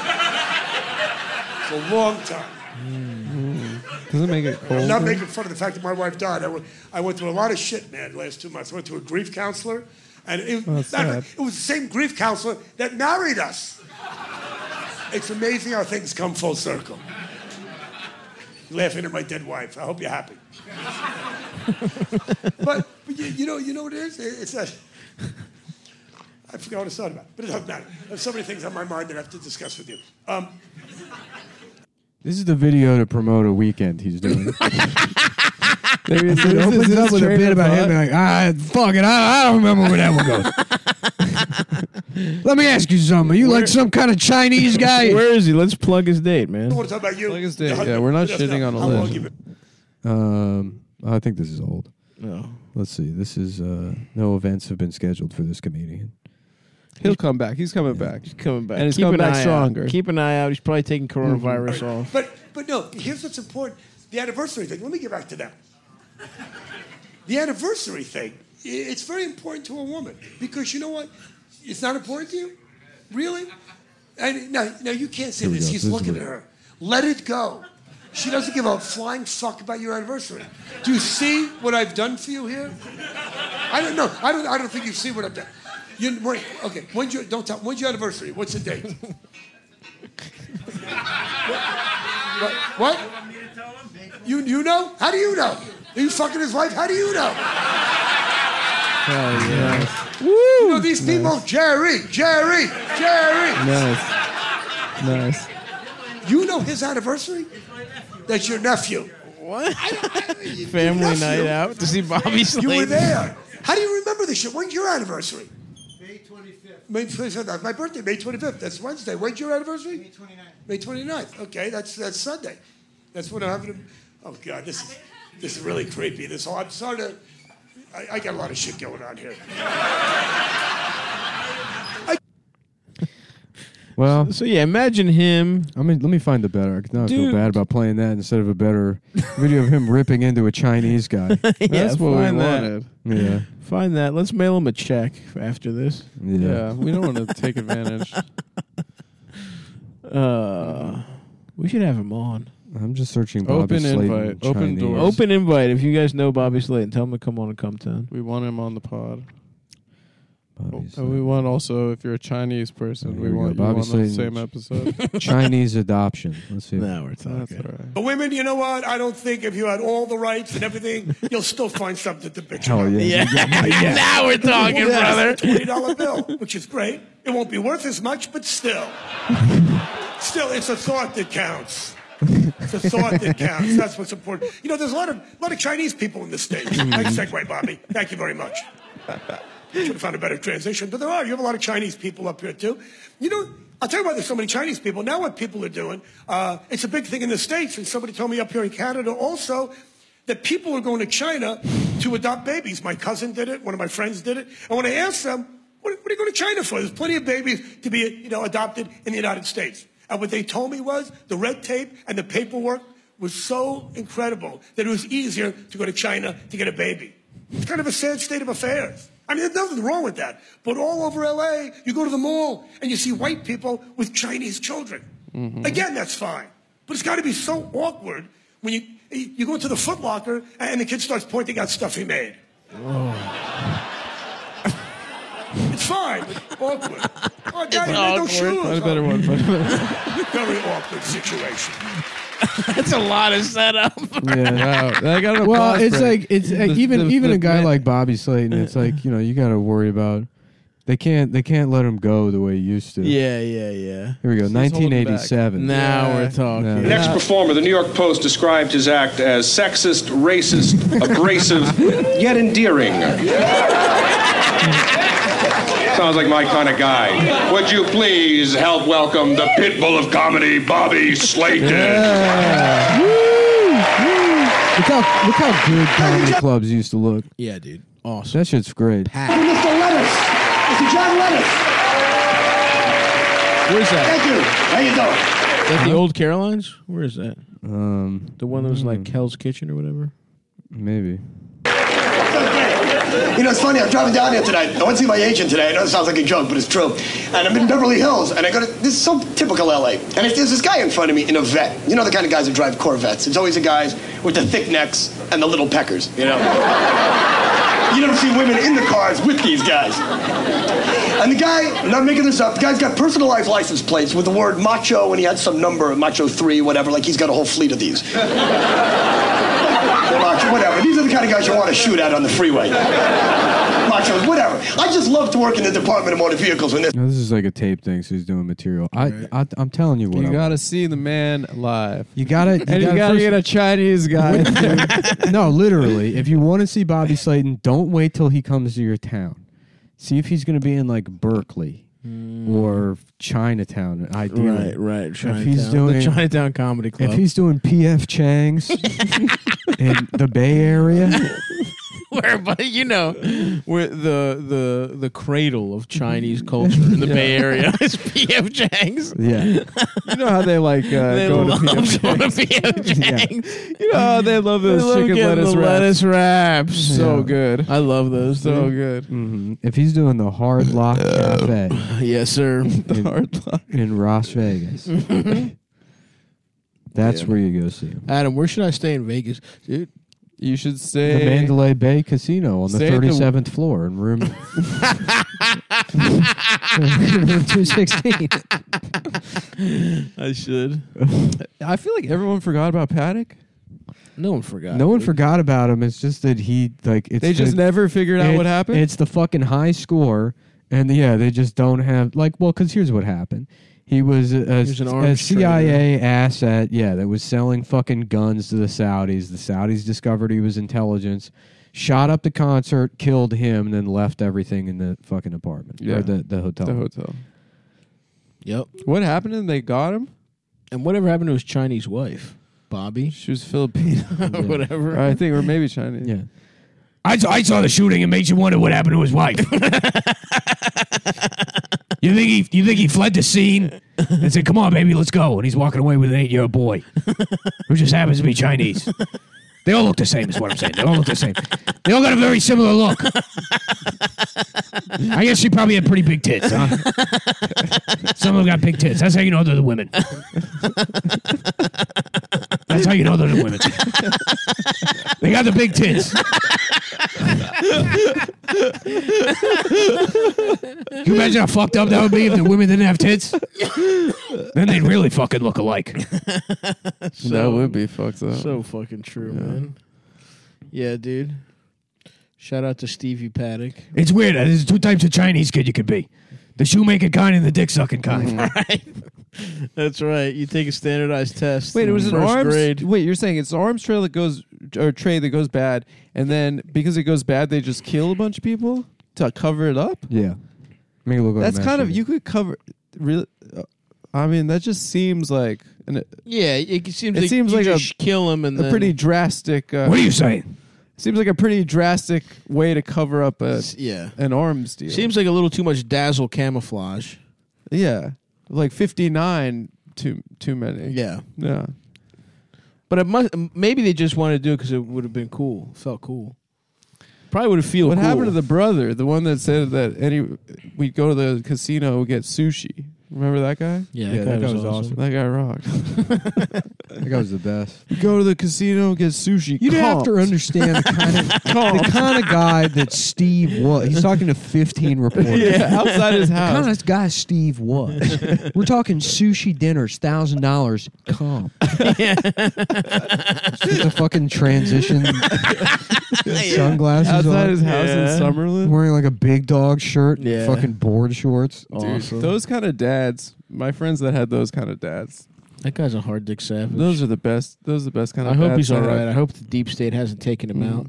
It's a long time. Doesn't make it cold. I'm not making fun of the fact that my wife died. I went through a lot of shit, man, the last 2 months. I went to a grief counselor, and it was the same grief counselor that married us. It's amazing how things come full circle. You're laughing at my dead wife. I hope you're happy. but you know what it is? It's that... I forgot what I was talking about, but it doesn't matter. There's so many things on my mind that I have to discuss with you. This is the video to promote a weekend he's doing. Maybe It opens up with a bit about him being like, fuck it, I don't remember where that one goes. Let me ask you something. Are you like some kind of Chinese guy? Where is he? Let's plug his date, man. I want to talk about you. Like his date, yeah, we're not shitting on a How long list. you been- I think this is old. No. Let's see. This is no events have been scheduled for this comedian. He'll come back. He's coming back. He's coming back. And he's Keep coming an back eye stronger. Out. Keep an eye out. He's probably taking coronavirus off. But no, here's what's important. The anniversary thing. Let me get back to that. The anniversary thing, it's very important to a woman. Because you know what? It's not important to you? Really? And now you can't say this. He's looking at her. Let it go. She doesn't give a flying fuck about your anniversary. Do you see what I've done for you here? I don't know. I don't think you see what I've done. Okay. When's your anniversary? What's the date? What? You know? How do you know? Are you fucking his wife? How do you know? Oh, yeah. Woo! You know these people? Jerry. Nice. You know his anniversary? That's your nephew. What? Family night out to see Bobby Slayton. You were there. How do you remember this shit? When's your anniversary? May 25th. That's my birthday, May 25th. That's Wednesday. When's your anniversary? May 29th. Okay, that's Sunday. That's when I'm having. Oh God, this is really creepy. This whole. I'm sorry to. I got a lot of shit going on here. Well, So yeah, imagine him. I mean, let me find the better. Now I feel Dude. bad about playing that instead of a better video of him ripping into a Chinese guy. That's what we find that. wanted. Yeah. Find that. Let's mail him a check after this. Yeah, we don't want to take advantage. We should have him on. I'm just searching Bobby Open Slayton invite. Open Chinese. doors. Open invite. If you guys know Bobby Slayton, tell him to come on and come town. We want him on the pod. Bobby And we Slayton. want also, if you're a Chinese person, Here we we want go. you Bobby on the Slayton. same episode. Chinese adoption. Let's see. Now we're talking. That's all right. But women, you know what? I don't think if you had all the rights and everything, you'll still find something to bitch Hell about. yeah. Yeah. Now we're talking, brother. $20 bill, which is great. It won't be worth as much, but still. Still, it's a thought that counts. It's a thought that counts. That's what's important. You know, there's a lot of Chinese people in the States. Nice segue, Bobby. Thank you very much. Should have found a better transition, but there are. You have a lot of Chinese people up here, too. You know, I'll tell you why there's so many Chinese people. Now what people are doing, it's a big thing in the States, and somebody told me up here in Canada also, that people are going to China to adopt babies. My cousin did it. One of my friends did it. And when I asked them, what are you going to China for? There's plenty of babies to be, adopted in the United States. And what they told me was the red tape and the paperwork was so incredible that it was easier to go to China to get a baby. It's kind of a sad state of affairs. I mean, there's nothing wrong with that. But all over L.A., you go to the mall and you see white people with Chinese children. Mm-hmm. Again, that's fine. But it's got to be so awkward when you go into the Foot Locker and the kid starts pointing out stuff he made. Oh. It's fine. It's awkward. Oh, Daddy, no shoes. Find a better one. Very awkward situation. That's a lot of setup. Yeah. I got an Well, applause it's break. like it's The- even the a guy man- like Bobby Slayton. It's like you got to worry about. They can't let him go the way he used to. Yeah. Here we go. He's holding 1987. Now Yeah. we're talking. No. Next performer, the New York Post described his act as sexist, racist, abrasive, yet endearing. Sounds like my kind of guy. Would you please help welcome the pit bull of comedy, Bobby Slayton? Yeah. Woo! Look how good comedy clubs used to look. Yeah, dude. Awesome. That shit's great. Mr. Lettuce. Mr. John Lettuce. Where's that? Thank you. How you doing? Is that the old Carolines? Where is that? The one that was Hmm. like Hell's Kitchen or whatever? Maybe. You know, it's funny, I'm driving down here tonight. I went to see my agent today. I know it sounds like a joke, but it's true. And I'm in Beverly Hills, and I go to, this is so typical LA. And there's this guy in front of me in a vet. You know the kind of guys that drive Corvettes. It's always the guys with the thick necks and the little peckers, you know? You never see women in the cars with these guys. And the guy, I'm not making this up, the guy's got personalized license plates with the word macho, and he had some number, macho 3, whatever, like he's got a whole fleet of these. Macho, whatever. These are the kind of guys you want to shoot at on the freeway. Machos, whatever. I just love to work in the Department of Motor Vehicles when this. No, this is like a tape thing, so he's doing material. I'm telling you what. You got to see the man live. You gotta And you got to first- get a Chinese guy. No, literally. If you want to see Bobby Slayton, don't wait till he comes to your town. See if he's going to be in like Berkeley or Chinatown. Ideally, Right. Chinatown. he's doing- the Chinatown Comedy Club. if he's doing P.F. Chang's in the Bay Area, But you know, we're the cradle of Chinese culture in the Bay Area is P.F. Chang's. Yeah. You know how they like They go love to going to P.F. P.F. Chang's. You know how they love They those love chicken getting lettuce the wraps. lettuce wraps. So Yeah. good. I love those. So dude. good. Mhm. If he's doing the Hard Lock Cafe Yes, sir. The hard luck. in Las Vegas, that's where you go see him. Adam, where should I stay in Vegas, dude? You should The stay. Mandalay Bay Casino on the Stay at the- 37th floor in room 216. I should. I feel like everyone forgot about Paddock. No one forgot. No one dude. forgot about him. It's just that he like it's They just the- never figured out it- what happened. It's the fucking high score, and they just don't have like. Well, because here's what happened. He was was an a arms CIA asset, that was selling fucking guns to the Saudis. The Saudis discovered he was intelligence, shot up the concert, killed him, and then left everything in the fucking apartment Yeah. or the hotel. The hotel. Yep. What happened? And they got him. And whatever happened to his Chinese wife, Bobby, She was Filipino. whatever. I think, or maybe Chinese. Yeah. I saw the shooting. It makes you wonder what happened to his wife. You think he fled the scene and said, "Come on, baby, let's go"? And he's walking away with an 8-year-old boy who just happens to be Chinese. They all look the same, is what I'm saying. They all look the same. They all got a very similar look. I guess she probably had pretty big tits, huh? Some of them got big tits. That's how you know they're the women. That's how you know they're the women. They got the big tits. Can you imagine how fucked up that would be if the women didn't have tits? Then they'd really fucking look alike. That would be fucked up. So fucking true, man. Yeah, dude. Shout out to Stevie Paddock. It's weird. There's two types of Chinese kid you could be. The shoemaking kind and the dick sucking kind. Right. That's right. You take a standardized test. Wait, it was an first arms. grade. Wait, you're saying it's an arms trail that goes or trade that goes bad, and then because it goes bad, they just kill a bunch of people to cover it up. Yeah. Make it look like That's a mass kind of shooting. you could cover. Really, I mean, that just seems like Yeah, it seems It like seems you like just kill him and a then pretty drastic. What are you saying? Seems like a pretty drastic way to cover up yeah. an arms deal. Seems like a little too much dazzle camouflage. Yeah, like 59 too many. Yeah. Yeah. But it must maybe they just wanted to do it because it would have been cool. Felt cool. Probably would have feel What cool. happened to the brother, the one that said that we'd go to the casino get sushi? Remember that guy? Yeah, Yeah, that that guy guy was awesome. That guy rocked. That guy was the best. We go to the casino get sushi. You'd have to comped. understand the kind of guy that Steve was. He's talking to 15 reporters. Yeah, outside his The kind house. of guy Steve was. We're talking sushi dinners, $1,000 comp. Just a fucking transition sunglasses Outside on. his house in Summerlin. Wearing like a big dog shirt, Yeah. fucking board shorts. Dude, those kind of dads, my friends that had those kind of dads, That guy's a hard dick savage. those are the best. Those are the best kind of I hope dads he's to all have. right. I hope the deep state hasn't taken him out.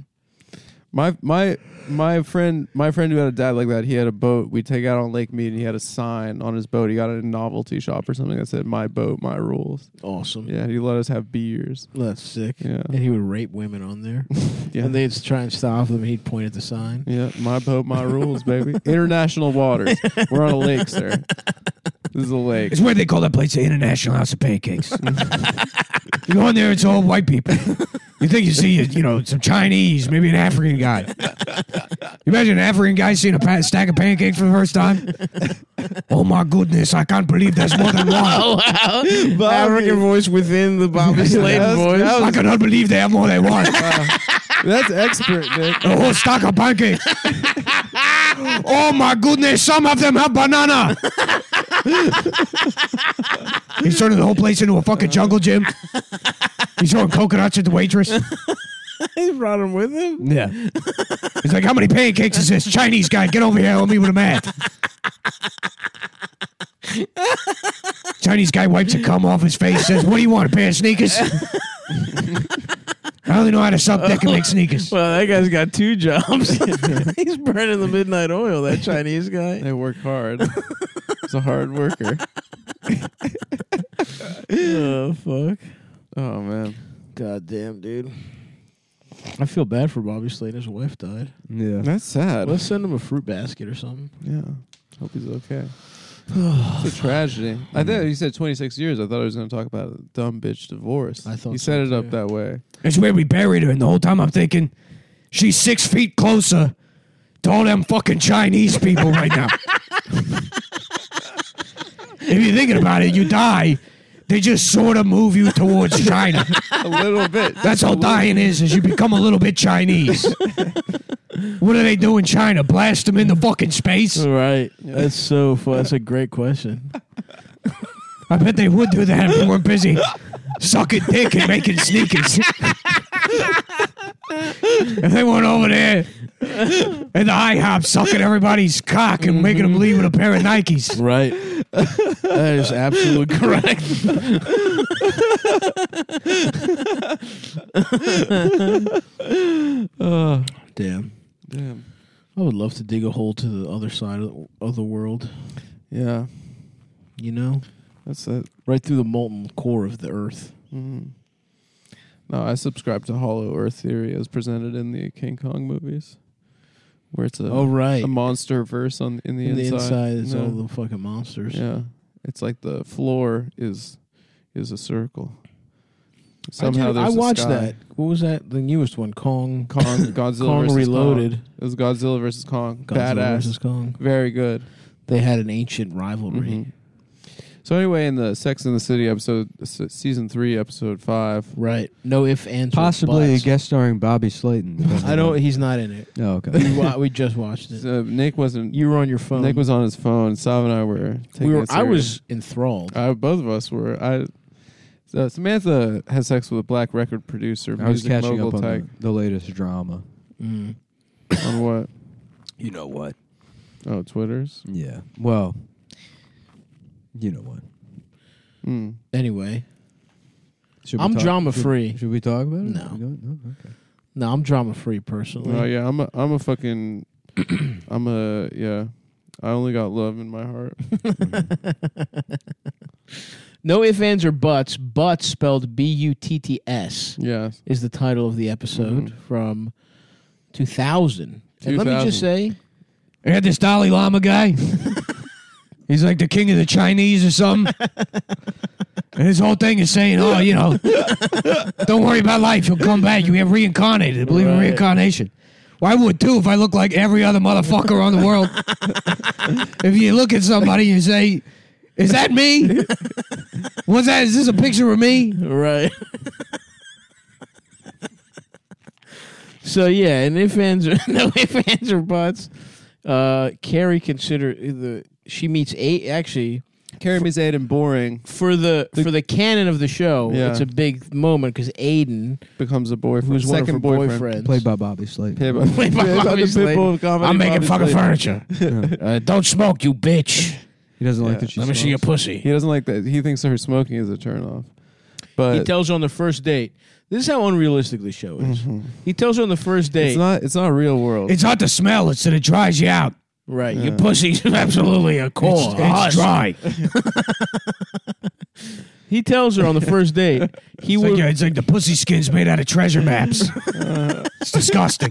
My friend who had a dad like that, he had a boat. We take out on Lake Mead, and he had a sign on his boat. He got it in a novelty shop or something that said "My boat, my rules." Awesome. Yeah, he let us have beers. That's sick. Yeah. And he would rape women on there. Yeah. And they'd try and stop them, and he'd point at the sign. Yeah, my boat, my rules, baby. International waters. We're on a lake, sir. This is a lake. It's where they call that place the International House of Pancakes. You go in there, it's all white people. You think you see, some Chinese, maybe an African guy. You imagine an African guy seeing a stack of pancakes for the first time? Oh my goodness, I can't believe there's more than one. Oh, wow. African voice within the Bobby Slayton voice. I cannot believe they have more than one. That's expert, Nick. A whole stack of pancakes. Oh my goodness, some of them have banana. He's turning the whole place into a fucking jungle gym. He's throwing coconuts at the waitress. He brought him with him? Yeah. He's like, how many pancakes is this? Chinese guy, get over here, help me with the math. Chinese guy wipes a cum off his face, says, what do you want, a pair of sneakers? I only know how to suck dick and make sneakers. Well, that guy's got two jobs. He's burning the midnight oil, that Chinese guy. They work hard. He's a hard worker. Oh, fuck. Oh, man. God damn, dude. I feel bad for Bobby Slayton. His wife died. Yeah. That's sad. Let's send him a fruit basket or something. Yeah. Hope he's okay. It's a tragedy. I thought you said 26 years. I thought I was going to talk about a dumb bitch divorce. I thought you so, set it too. up that way. That's where we buried her, and the whole time I'm thinking, she's 6 feet closer to all them fucking Chinese people right now. If you're thinking about it, you die. They just sort of move you towards China. A little bit. That's all dying is you become a little bit Chinese. What do they do in China? Blast them into fucking space? Right. That's so fun. That's a great question. I bet they would do that if they weren't busy sucking dick and making sneakers. If they weren't over there in the IHOP sucking everybody's cock and making them leave with a pair of Nikes. Right. That is absolutely correct. Damn. Damn. I would love to dig a hole to the other side of the world. Yeah. You know? That's it. Right through the molten core of the earth. Mm-hmm. No, I subscribe to Hollow Earth theory as presented in the King Kong movies, where it's a a monster verse in the inside. The inside is all the fucking monsters. Yeah, it's like the floor is a circle. Somehow I there's a watched sky. that. What was that? The newest one, Kong Godzilla Kong versus Reloaded. Kong. It was Godzilla versus Kong. Godzilla Badass. versus Kong. Very good. They had an ancient rivalry. Mhm. So anyway, in the Sex and the City episode, season 3, episode 5, Right. No ifs, ands, or Possibly buts. guest starring Bobby Slayton. I don't. He's not in it. Oh, okay. We just watched it. Nick wasn't. You were on your phone. Nick was on his phone. Sav and I were taking it I serious. was enthralled. Both of us were. Samantha has sex with a black record producer, I was music catching mogul up on type. the latest drama. Mm. On what? You know what? Oh, Twitter's. Yeah. Well, you know what? Mm. Anyway, Should we I'm talk- drama free. Should we talk about it? No. Okay. No, I'm drama free personally. Oh yeah, I'm a fucking. Yeah. I only got love in my heart. No ifs, ands, or buts. Butts spelled B-U-T-T-S Yeah. is the title of the episode from 2000. And let me 2000. just say, I had this Dalai Lama guy. He's like the king of the Chinese or something. And his whole thing is saying, oh, you know, don't worry about life. You'll come back. You have reincarnated. I believe in Right. reincarnation. Well, I would too if I looked like every other motherfucker on the world. If you look at somebody and say, is that me? What's that? Is this a picture of me? right. So yeah, and no ifs, ands, or buts. Carrie she meets actually Carrie meets Aiden boring. for the canon of the show. Yeah. It's a big moment because Aiden, Becomes a boyfriend. who's one of her Second boyfriend. boyfriends, Played by Bobby Slayton. Played by Bobby the Slayton. Pitbull of comedy. I'm making Bobby fucking Slayton. furniture. Don't smoke, you bitch. He doesn't like that she let me see your smokes. pussy. He doesn't like that. He thinks her smoking is a turnoff. But He tells her on the first date. This is how unrealistic the show is. He tells her on the first date, it's not real world. It's not the smell. It's that it dries you out. right? Your pussy's absolutely a core. It's dry. He tells her on the first date he will. It's like the pussy skin's made out of treasure maps. It's disgusting.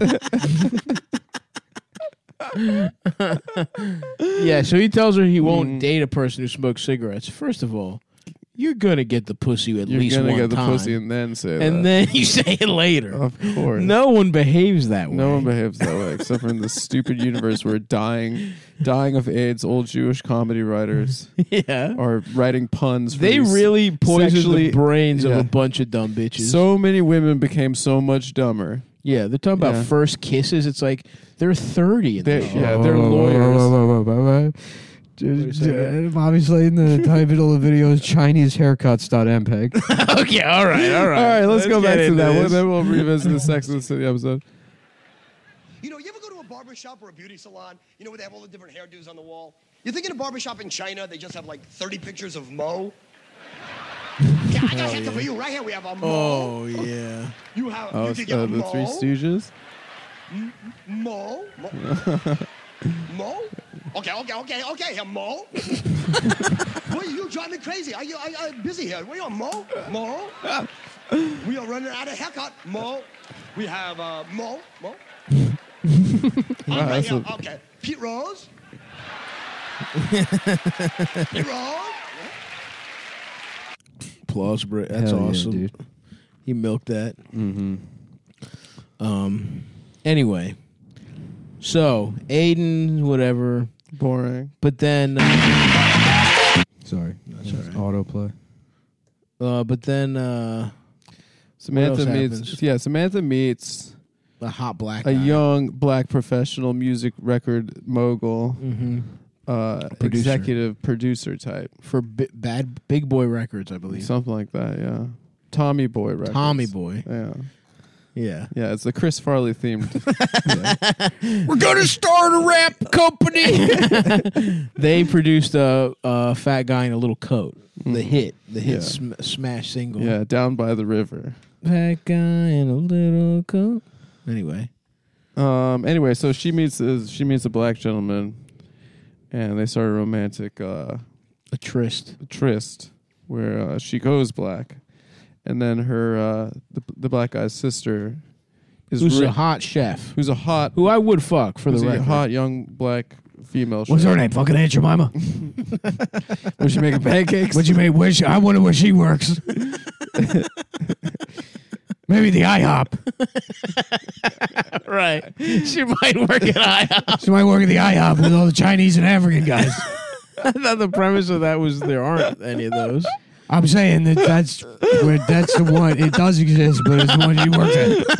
Yeah, so he tells her he won't date a person who smokes cigarettes. First of all, you're gonna get the pussy at You're least gonna one get the time, pussy and then say that. and then you say it later. Of course. No one behaves that way. No one behaves that way, except for in this stupid universe where dying of AIDS, old Jewish comedy writers Yeah, are writing puns. For they these really poison sexually- the brains of yeah. a bunch of dumb bitches. So many women became so much dumber. yeah, they're talking about Yeah. first kisses. It's like they're 30 in They- the show. yeah, they're lawyers. Bobby Slayton, the title of the video is ChineseHaircuts.mpeg. Okay, all right. All right, let's go get back to into that. this. Then we'll revisit the Sex and the City episode. You know, you ever go to a barbershop or a beauty salon, you know, where they have all the different hairdos on the wall? You think in a barbershop in China, they just have like 30 pictures of Mo? Yeah, I got something for you. Right here we have a Mo. Oh yeah. You have, Oh, you can get a the Mo. Three Stooges. Mo? Mo? Okay, here, Mo. Boy, you drive me crazy. I'm busy here. Where you, Mo? Mo? We are running out of haircut, Mo. We have Mo. Wow, Okay, that's yeah, a- okay. Pete Rose. Pete Rose. Applause, Brit. That's Hell yeah, awesome. dude. He milked that. Mm-hmm. Anyway, so Aiden, whatever. Boring. But then, Sorry. That's all right. Autoplay. but then, Samantha else meets. happens? Yeah, Samantha meets a hot black a guy. young black professional music record mogul, Producer. executive producer type, for Big Boy Records, I believe. something like that. Yeah, Tommy Boy records. Tommy Boy. Yeah, Yeah. yeah. It's the Chris Farley themed. We're gonna start a rap company. They produced a fat guy in a little coat. The hit Yeah. smash single. Yeah, Down by the River. Fat guy in a little coat. Anyway, Anyway, so she meets a black gentleman, and they start a romantic a tryst. tryst where she goes black, and then her the black guy's sister is Who's a hot chef? who's a hot Who I would fuck for the who's a record. hot young black female. What's chef. her name? Fucking Aunt Jemima. Was she making pancakes? What'd you make? I wonder where she works. Maybe the IHOP. Right. She might work at IHOP. She might work at the IHOP with all the Chinese and African guys. I thought the premise of that was there aren't any of those. I'm saying that's the one. It does exist, but it's the one she works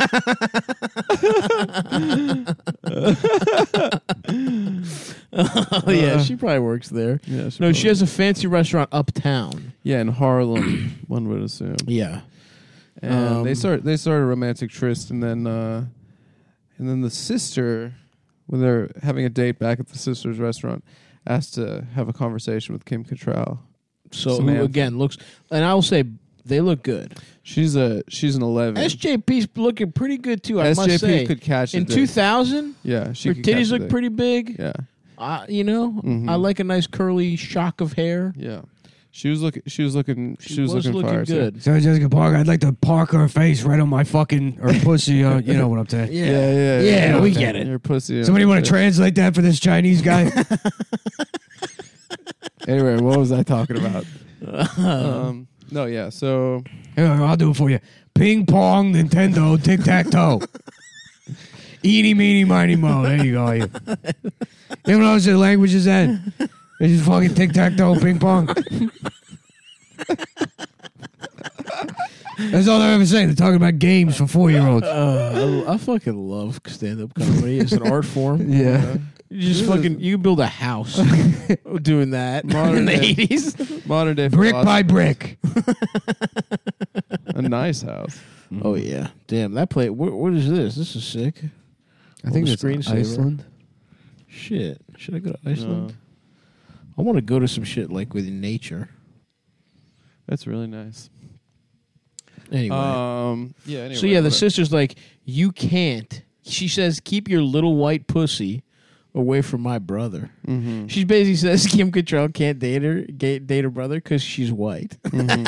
at. Oh yeah, she probably works there. Yeah, No, she has a fancy restaurant uptown. Yeah, in Harlem, one would assume. Yeah. And they start a romantic tryst, and then the sister, when they're having a date back at the sister's restaurant, asks to have a conversation with Kim Cattrall. So Samantha. who again looks, and I will say they look good. She's an 11. SJP's looking pretty good too. I must SJP say, could catch a in dick. 2000, Yeah, she her could catch titties a look dick. pretty big. Yeah, I like a nice curly shock of hair. yeah. She was looking looking fire, too. good. Sarah Jessica Parker, I'd like to park her face right on my fucking or pussy. You know what I'm saying? Yeah, we get it. Your pussy. Somebody want to translate that for this Chinese guy? Anyway, what was I talking about? No, yeah. So Here, I'll do it for you. Ping pong, Nintendo, tic tac toe. Eeny, meeny, miny, mo. There you go. You know what the language is that? It's just fucking tic tac toe, ping pong. That's all they're ever saying. They're talking about games for 4-year-olds. I fucking love stand-up comedy. It's an art form. Yeah. You just you can build a house doing that Modern in the day. 80s. modern day Brick philosophy. by brick. A nice house. Oh yeah, damn that play. What is this? This is sick. I think the it's screensaver. Iceland. Shit, should I go to Iceland? I want to go to some shit like with nature. That's really nice. Anyway, Yeah. Anyway, so yeah, the whatever. sister's like, you can't. She says, keep your little white pussy away from my brother. Mm-hmm. She basically says Kim Cattrall can't date her brother because she's white.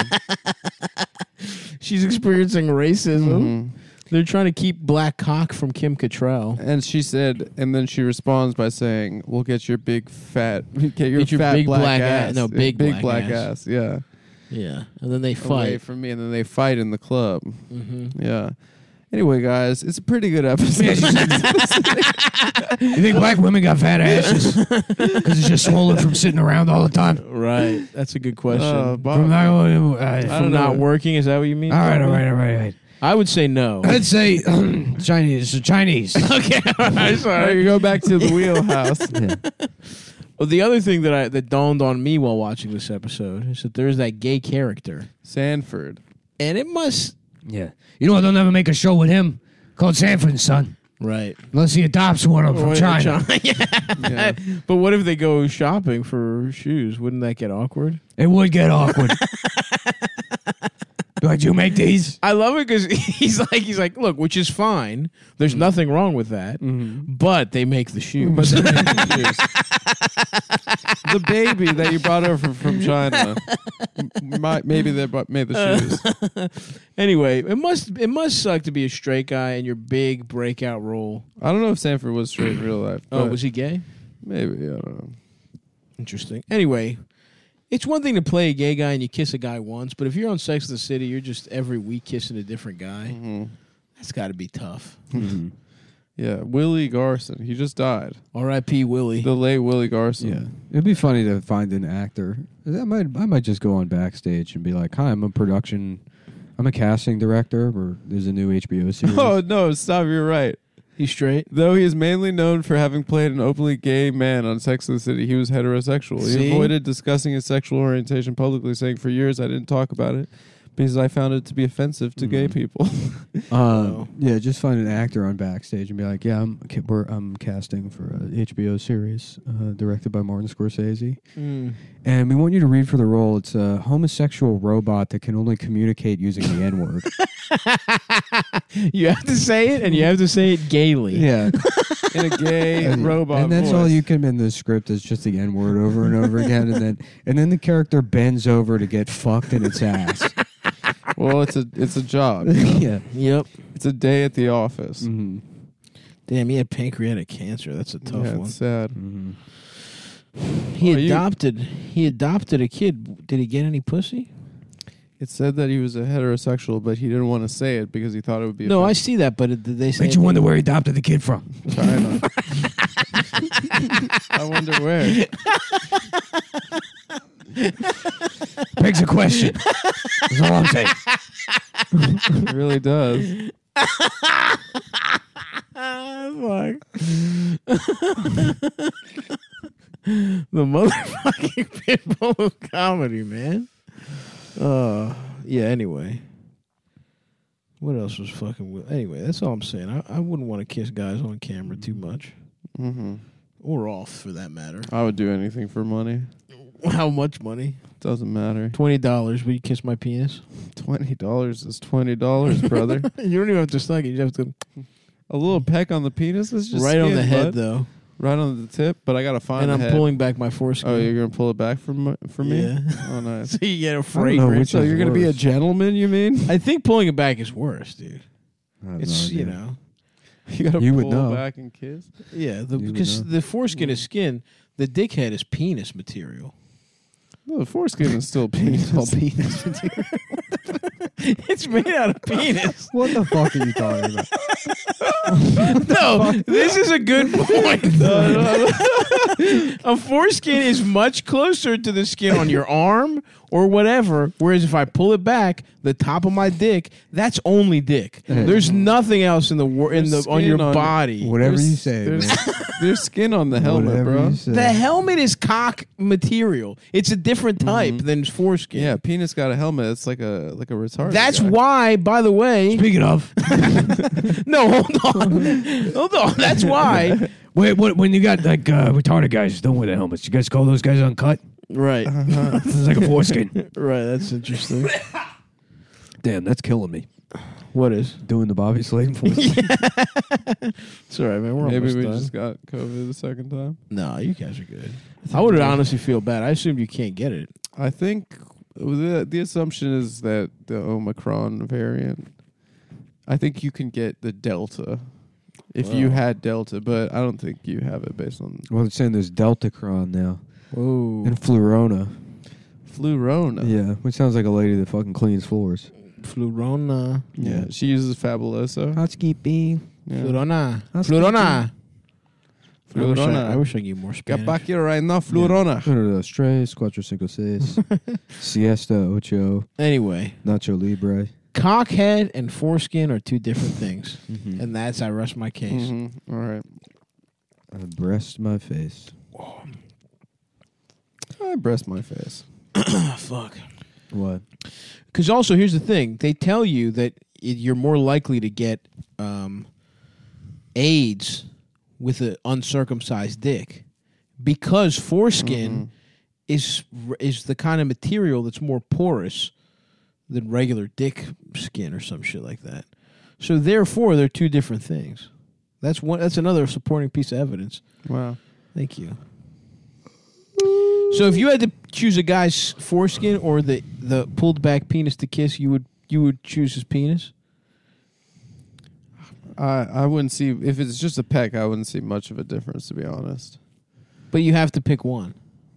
She's experiencing racism. Mm-hmm. They're trying to keep black cock from Kim Cattrall. And she said, and then she responds by saying, "We'll get your big fat, get your Get your fat big black, black ass, ass. No, big black black ass. Yeah, Yeah, and then they away fight. from me, and then they fight in the club. Mm-hmm. Yeah. Anyway, guys, it's a pretty good episode. You think black women got fat asses? Because it's just swollen from sitting around all the time. Right, that's a good question. Bob, From From not working, is that what you mean? all right. I would say no. I'd say Chinese. Okay, all right, sorry. you go back to the wheelhouse. Well, the other thing that dawned on me while watching this episode is that there's that gay character, Sanford. and it must Yeah. You know what? They'll never make a show with him called Sanford and Son. right. Unless he adopts one of them from China. Yeah. But what if they go shopping for shoes? Wouldn't that get awkward? It would get awkward. Be like, do you make these? I love it because he's like, look, which is fine. There's nothing wrong with that, but they make the shoes. The baby that you brought over from China, maybe they made the shoes. Anyway, it must suck to be a straight guy in your big breakout role. I don't know if Sanford was straight in real life. Oh, but was he gay? Maybe, I don't know. Interesting. Anyway, it's one thing to play a gay guy and you kiss a guy once, but if you're on Sex and the City, you're just every week kissing a different guy. That's got to be tough. Yeah, Willie Garson. He just died. R.I.P. Willie. The late Willie Garson. Yeah, it'd be funny to find an actor. I might just go on Backstage and be like, "Hi, I'm a casting director, or there's a new HBO series." Oh no! Stop! You're right. He's straight. Though he is mainly known for having played an openly gay man on Sex and the City, he was heterosexual. See? He avoided discussing his sexual orientation publicly, saying, "For years, I didn't talk about it because I found it to be offensive to gay people." Yeah, just find an actor on Backstage and be like, "Yeah, I'm casting for a HBO series directed by Martin Scorsese, and we want you to read for the role. It's a homosexual robot that can only communicate using the N-word." You have to say it, and you have to say it gaily. Yeah, In a gay robot and that's voice. all you can in the script is just the N-word over and over again, and then the character bends over to get fucked in its ass. Well, it's a job. Yeah. Yep. It's a day at the office. Mm-hmm. Damn, he had pancreatic cancer. That's a tough Yeah, one. it's sad. Mm-hmm. He adopted a kid. Did he get any pussy? It said that he was a heterosexual, but he didn't want to say it because he thought it would be. No, I offensive. see that, but did they say? Makes you wonder where he adopted the kid from. China. I wonder where. Begs a question. That's all I'm saying. It really does. Fuck. The motherfucking pitbull of comedy, man. Yeah. Anyway, what else was fucking? Anyway, that's all I'm saying. I wouldn't want to kiss guys on camera too much, or off for that matter. I would do anything for money. How much money? Doesn't matter. $20. Will you kiss my penis? $20 is $20, brother. You don't even have to suck it. You just have to A little peck on the penis is just right on skin, the head, bud. though. Right on the tip, but I gotta find And the I'm head. pulling back my foreskin. Oh, you're gonna pull it back for me? Yeah. Oh, nice. So you get a I don't know fragrance. which So is you're gonna be a worse. gentleman? You mean? I think pulling it back is worse, dude. I have It's, no you idea. know. You gotta You would pull know. back and kiss. Yeah, would because know. the foreskin is skin. The dickhead is penis material. No, the foreskin is still penis. penis material. It's made out of penis. What the fuck are you talking about? No, this is a good point. A foreskin is much closer to the skin on your arm or whatever. Whereas if I pull it back, the top of my dick, that's only dick. There's nothing else in the on your skin on- body. Whatever There's- you say, There's, man. there's skin on the helmet, Whatever bro. you say. The helmet is cock material. It's a different type than foreskin. Yeah, penis got a helmet. It's like a retarded. That's guy. why, by the way. Speaking of, No, hold on. Hold on. That's why. wait, when you got like retarded guys don't wear the helmets, you guys call those guys uncut? Right. It's like a foreskin. Right. That's interesting. Damn, that's killing me. What is? Doing the Bobby Slayton voice. It's all right, man. We're Maybe almost we done. just got COVID the second time. No, you guys are good. I would honestly feel bad. I assumed you can't get it. I think the assumption is that the Omicron variant. I think you can get the Delta if you had Delta, but I don't think you have it based on Well, they're saying there's Deltacron now Whoa. and Flurona. Flurona. Yeah, which sounds like a lady that fucking cleans floors. Flurona. Yeah, she uses Fabuloso. Housekeeping. Yeah. Flurona. Housekeeping. Flurona. Flurona. I wish I could get more Get Spanish. back here right now, Flurona. 3, 4, 5, 6. Siesta, ocho, Anyway, Nacho Libre. cockhead and foreskin are two different things. Mm-hmm. And that's, I rest my case. All right. I breast my face. I breast my face. Fuck. What? Because also, here's the thing. They tell you that you're more likely to get AIDS with an uncircumcised dick because foreskin is the kind of material that's more porous than regular dick skin or some shit like that. So therefore, they're two different things. That's another supporting piece of evidence. Wow. Thank you. So if you had to choose a guy's foreskin or the pulled back penis to kiss, you would choose his penis? I wouldn't see, if it's just a peck, I wouldn't see much of a difference, to be honest. But you have to pick one.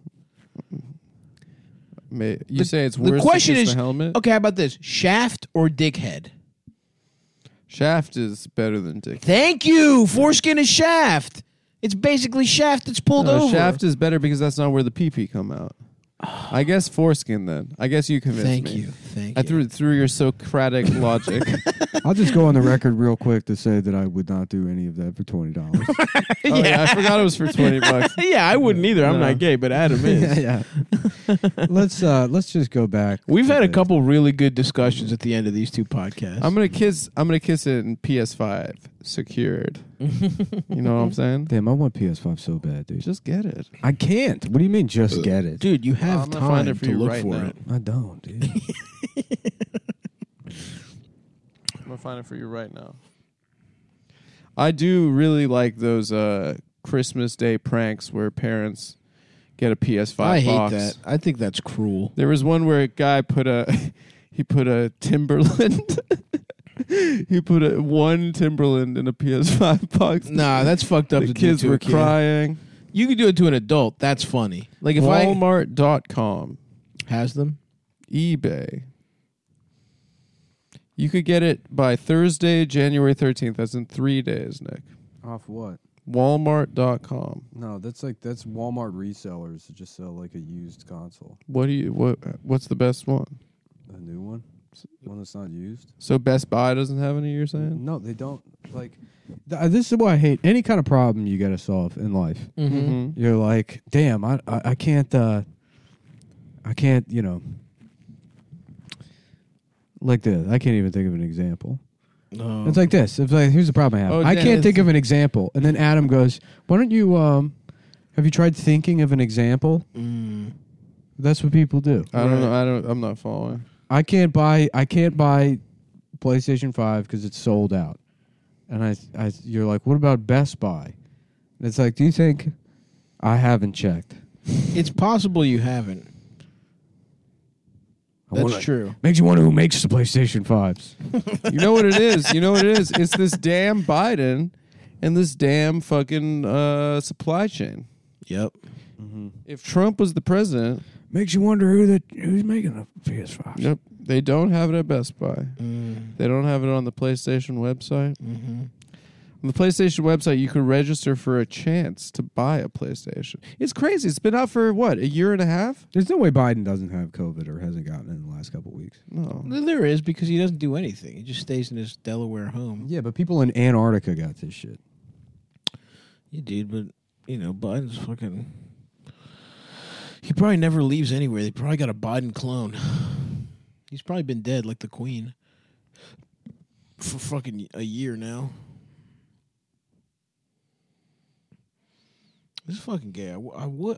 You say it's worse the question than is, the helmet? Okay, how about this? Shaft or dickhead? Shaft is better than dick. Thank you. Foreskin is shaft. It's basically shaft that's pulled No, over. shaft is better because that's not where the pee-pee come out. I guess foreskin then. I guess you convinced me. Thank you. Thank I you. threw your Socratic logic. I'll just go on the record real quick to say that I would not do any of that for $20. Oh, yeah, I forgot it was for $20. Yeah, I wouldn't either. I'm No. not gay, but Adam is. yeah. Let's just go back. We've to had a the- couple really good discussions at the end of these two podcasts. I'm gonna kiss it in PS5 secured. You know what I'm saying? Damn, I want PS5 so bad, dude. Just get it. I can't. What do you mean, just get it? Dude, you have I'm gonna find time it for to you look right for now. it. I don't, dude. I'm gonna find it for you right now. I do really like those Christmas Day pranks where parents get a PS5 I hate box. that. I think that's cruel. There was one where a guy put a Timberland. He put one Timberland in a PS5 box. Nah, that's fucked up. The to do kids to a were kid. crying. You could do it to an adult. That's funny. Like if I Walmart.com, has them. eBay. You could get it by Thursday, January 13th. That's in 3 days, Nick. Off what? Walmart.com. No, that's Walmart resellers that just sell like a used console. What's the best one? A new one? One that's not used? So Best Buy doesn't have any, you're saying? No, they don't. Like, this is what I hate. Any kind of problem you got to solve in life. Mm-hmm. You're like, damn, I can't, you know, like this. I can't even think of an example. No. It's like this. It's like, here's the problem I have. Oh, I Dan, can't think of an example. And then Adam goes, why don't you, have you tried thinking of an example? That's what people do. I don't know. I'm not following. I can't buy PlayStation 5 because it's sold out. And you're like, what about Best Buy? And it's like, do you think I haven't checked? It's possible you haven't. That's true. Makes you wonder who makes the PlayStation 5s. You know what it is? It's this damn Biden and this damn fucking supply chain. Yep. If Trump was the president, Makes you wonder who's making the PS5s. yep, they don't have it at Best Buy. They don't have it on the PlayStation website. On the PlayStation website, you can register for a chance to buy a PlayStation. It's crazy. It's been out for, what, a year and a half? There's no way Biden doesn't have COVID or hasn't gotten it in the last couple of weeks. No. There is, because he doesn't do anything. He just stays in his Delaware home. Yeah, but people in Antarctica got this shit. Yeah, dude, but, Biden's fucking... He probably never leaves anywhere. They probably got a Biden clone. He's probably been dead like the Queen for fucking a year now. This is fucking gay. I would...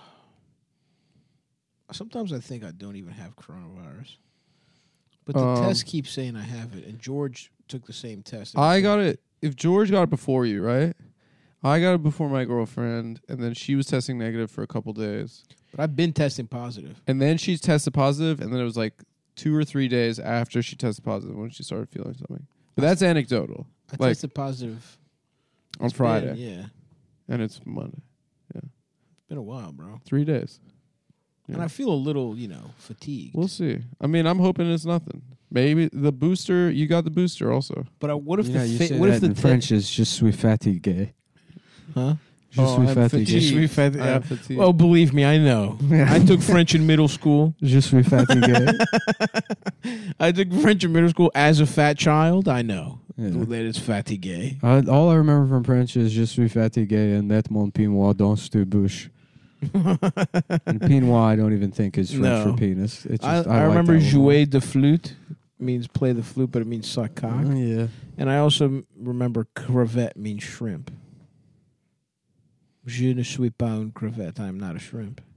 Sometimes I think I don't even have coronavirus. But the test keeps saying I have it. And George took the same test. I got it. If George got it before you, right? I got it before my girlfriend, and then she was testing negative for a couple days. But I've been testing positive. And then she tested positive, and then it was like 2 or 3 days after she tested positive when she started feeling something. But that's anecdotal. I Like tested positive on Friday, yeah. and it's Monday. It's been a while, bro. 3 days. And I feel a little, fatigued. We'll see. I mean, I'm hoping it's nothing. Maybe the booster. You got the booster also. But what if You say what that if the in French is je suis fatigué. Huh? Je suis I'm fatigué. Je suis fatigued. fatigué. I'm fatigued. Oh, believe me, I know. I took French in middle school. Je suis fatigué. I took French in middle school as a fat child. I know Yeah. that it's fatigué. All I remember from French is je suis fatigué and met mon peignoir dans ta bouche. And peignoir, I don't even think is French No. for penis. It's I just, I like remember that one more. jouer de flûte means play the flute, but it means suck cock. Oh, yeah. And I also remember crevette means shrimp. Je ne suis pas une crevette. I'm not a shrimp.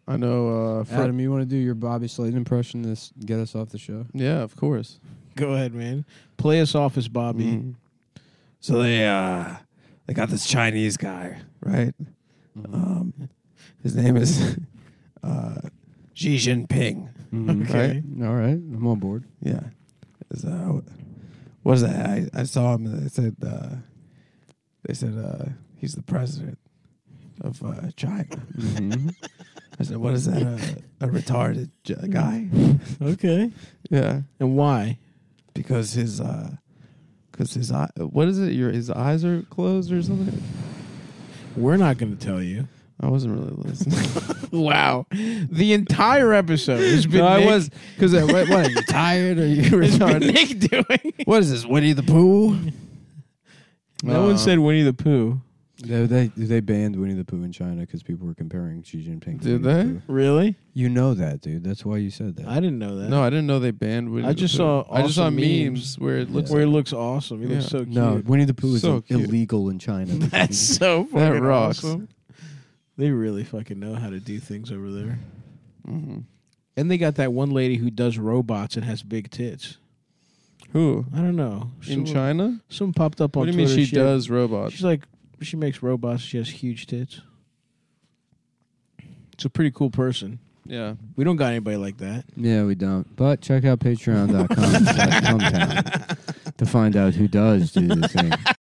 I know. Adam, you want to do your Bobby Slayton impression to get us off the show? Yeah, of course. Go ahead, man. Play us off as Bobby. Mm-hmm. So they got this Chinese guy, right? His name is Xi Jinping. Okay. All right. I'm on board. Yeah. What is that? I saw him. And they said he's the president of China. Mm-hmm. I said, what is that? A retarded guy? Okay. Yeah. And why? Because his eye. What is it? His eyes are closed or something. We're not going to tell you. I wasn't really listening. Wow. The entire episode has been No, I Nick, was because what are you tired? Are you has been retarded? Nick doing. What is this? Winnie the Pooh? No one said Winnie the Pooh. They banned Winnie the Pooh in China because people were comparing Xi Jinping. To Did Winnie the they? Pooh. Really? You know that, dude. That's why you said that. I didn't know that. No, I didn't know they banned Winnie. I just the Pooh. saw I just saw awesome memes where it looks where he like looks awesome. He looks Yeah. so cute. No, Winnie the Pooh is So cute. illegal in China. That's so That fucking rocks. awesome. They really fucking know how to do things over there. Mm-hmm. And they got that one lady who does robots and has big tits. Who I don't know. in China? Someone popped up on What do you mean Twitter. she does robots? She's like, she makes robots. She has huge tits. It's a pretty cool person. Yeah. We don't got anybody like that. Yeah, we don't. But check out patreon.com/Cumtown to find out who does do the thing.